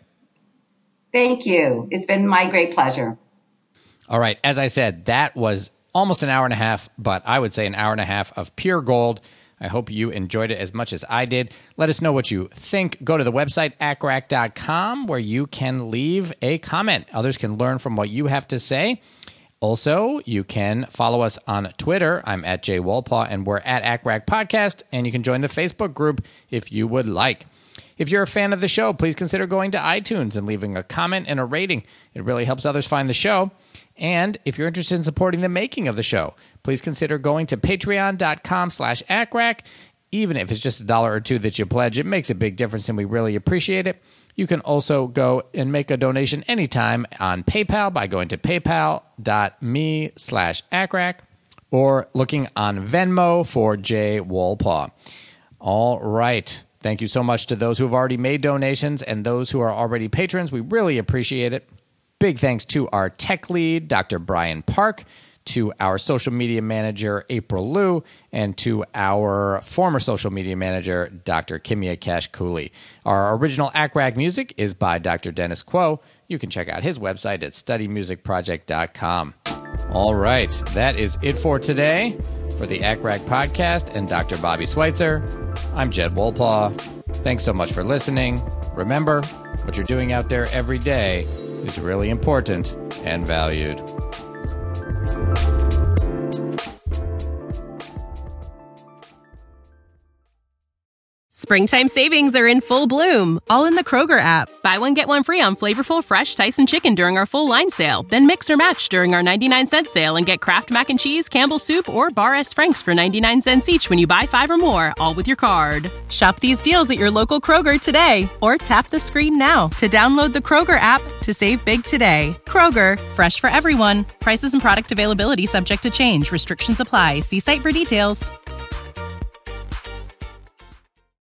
Thank you. It's been my great pleasure. All right. As I said, that was almost an hour and a half, but I would say an hour and a half of pure gold. I hope you enjoyed it as much as I did. Let us know what you think. Go to the website, acrac.com, where you can leave a comment. Others can learn from what you have to say. Also, you can follow us on Twitter. I'm at Jay Wolpaw, and we're at ACRAC Podcast, and you can join the Facebook group if you would like. If you're a fan of the show, please consider going to iTunes and leaving a comment and a rating. It really helps others find the show. And if you're interested in supporting the making of the show, please consider going to patreon.com/ACRAC Even if it's just $1 or $2 that you pledge, it makes a big difference and we really appreciate it. You can also go and make a donation anytime on PayPal by going to paypal.me/ACRAC or looking on Venmo for Jay Wolpaw. All right. Thank you so much to those who have already made donations and those who are already patrons. We really appreciate it. Big thanks to our tech lead, Dr. Brian Park, to our social media manager, April Liu, and to our former social media manager, Dr. Kimia Cash-Cooley. Our original ACRAC music is by Dr. Dennis Quo. You can check out his website at studymusicproject.com. All right, that is it for today. For the ACRAC podcast and Dr. Bobby Schweitzer, I'm Jed Wolpaw. Thanks so much for listening. Remember, what you're doing out there every day is really important and valued. Springtime savings are in full bloom, all in the Kroger app. Buy one, get one free on flavorful, fresh Tyson chicken during our full line sale. Then mix or match during our 99-cent sale and get Kraft Mac and Cheese, Campbell's Soup, or Bar S. Frank's for 99 cents each when you buy 5 or more, all with your card. Shop these deals at your local Kroger today, or tap the screen now to download the Kroger app to save big today. Kroger, fresh for everyone. Prices and product availability subject to change. Restrictions apply. See site for details.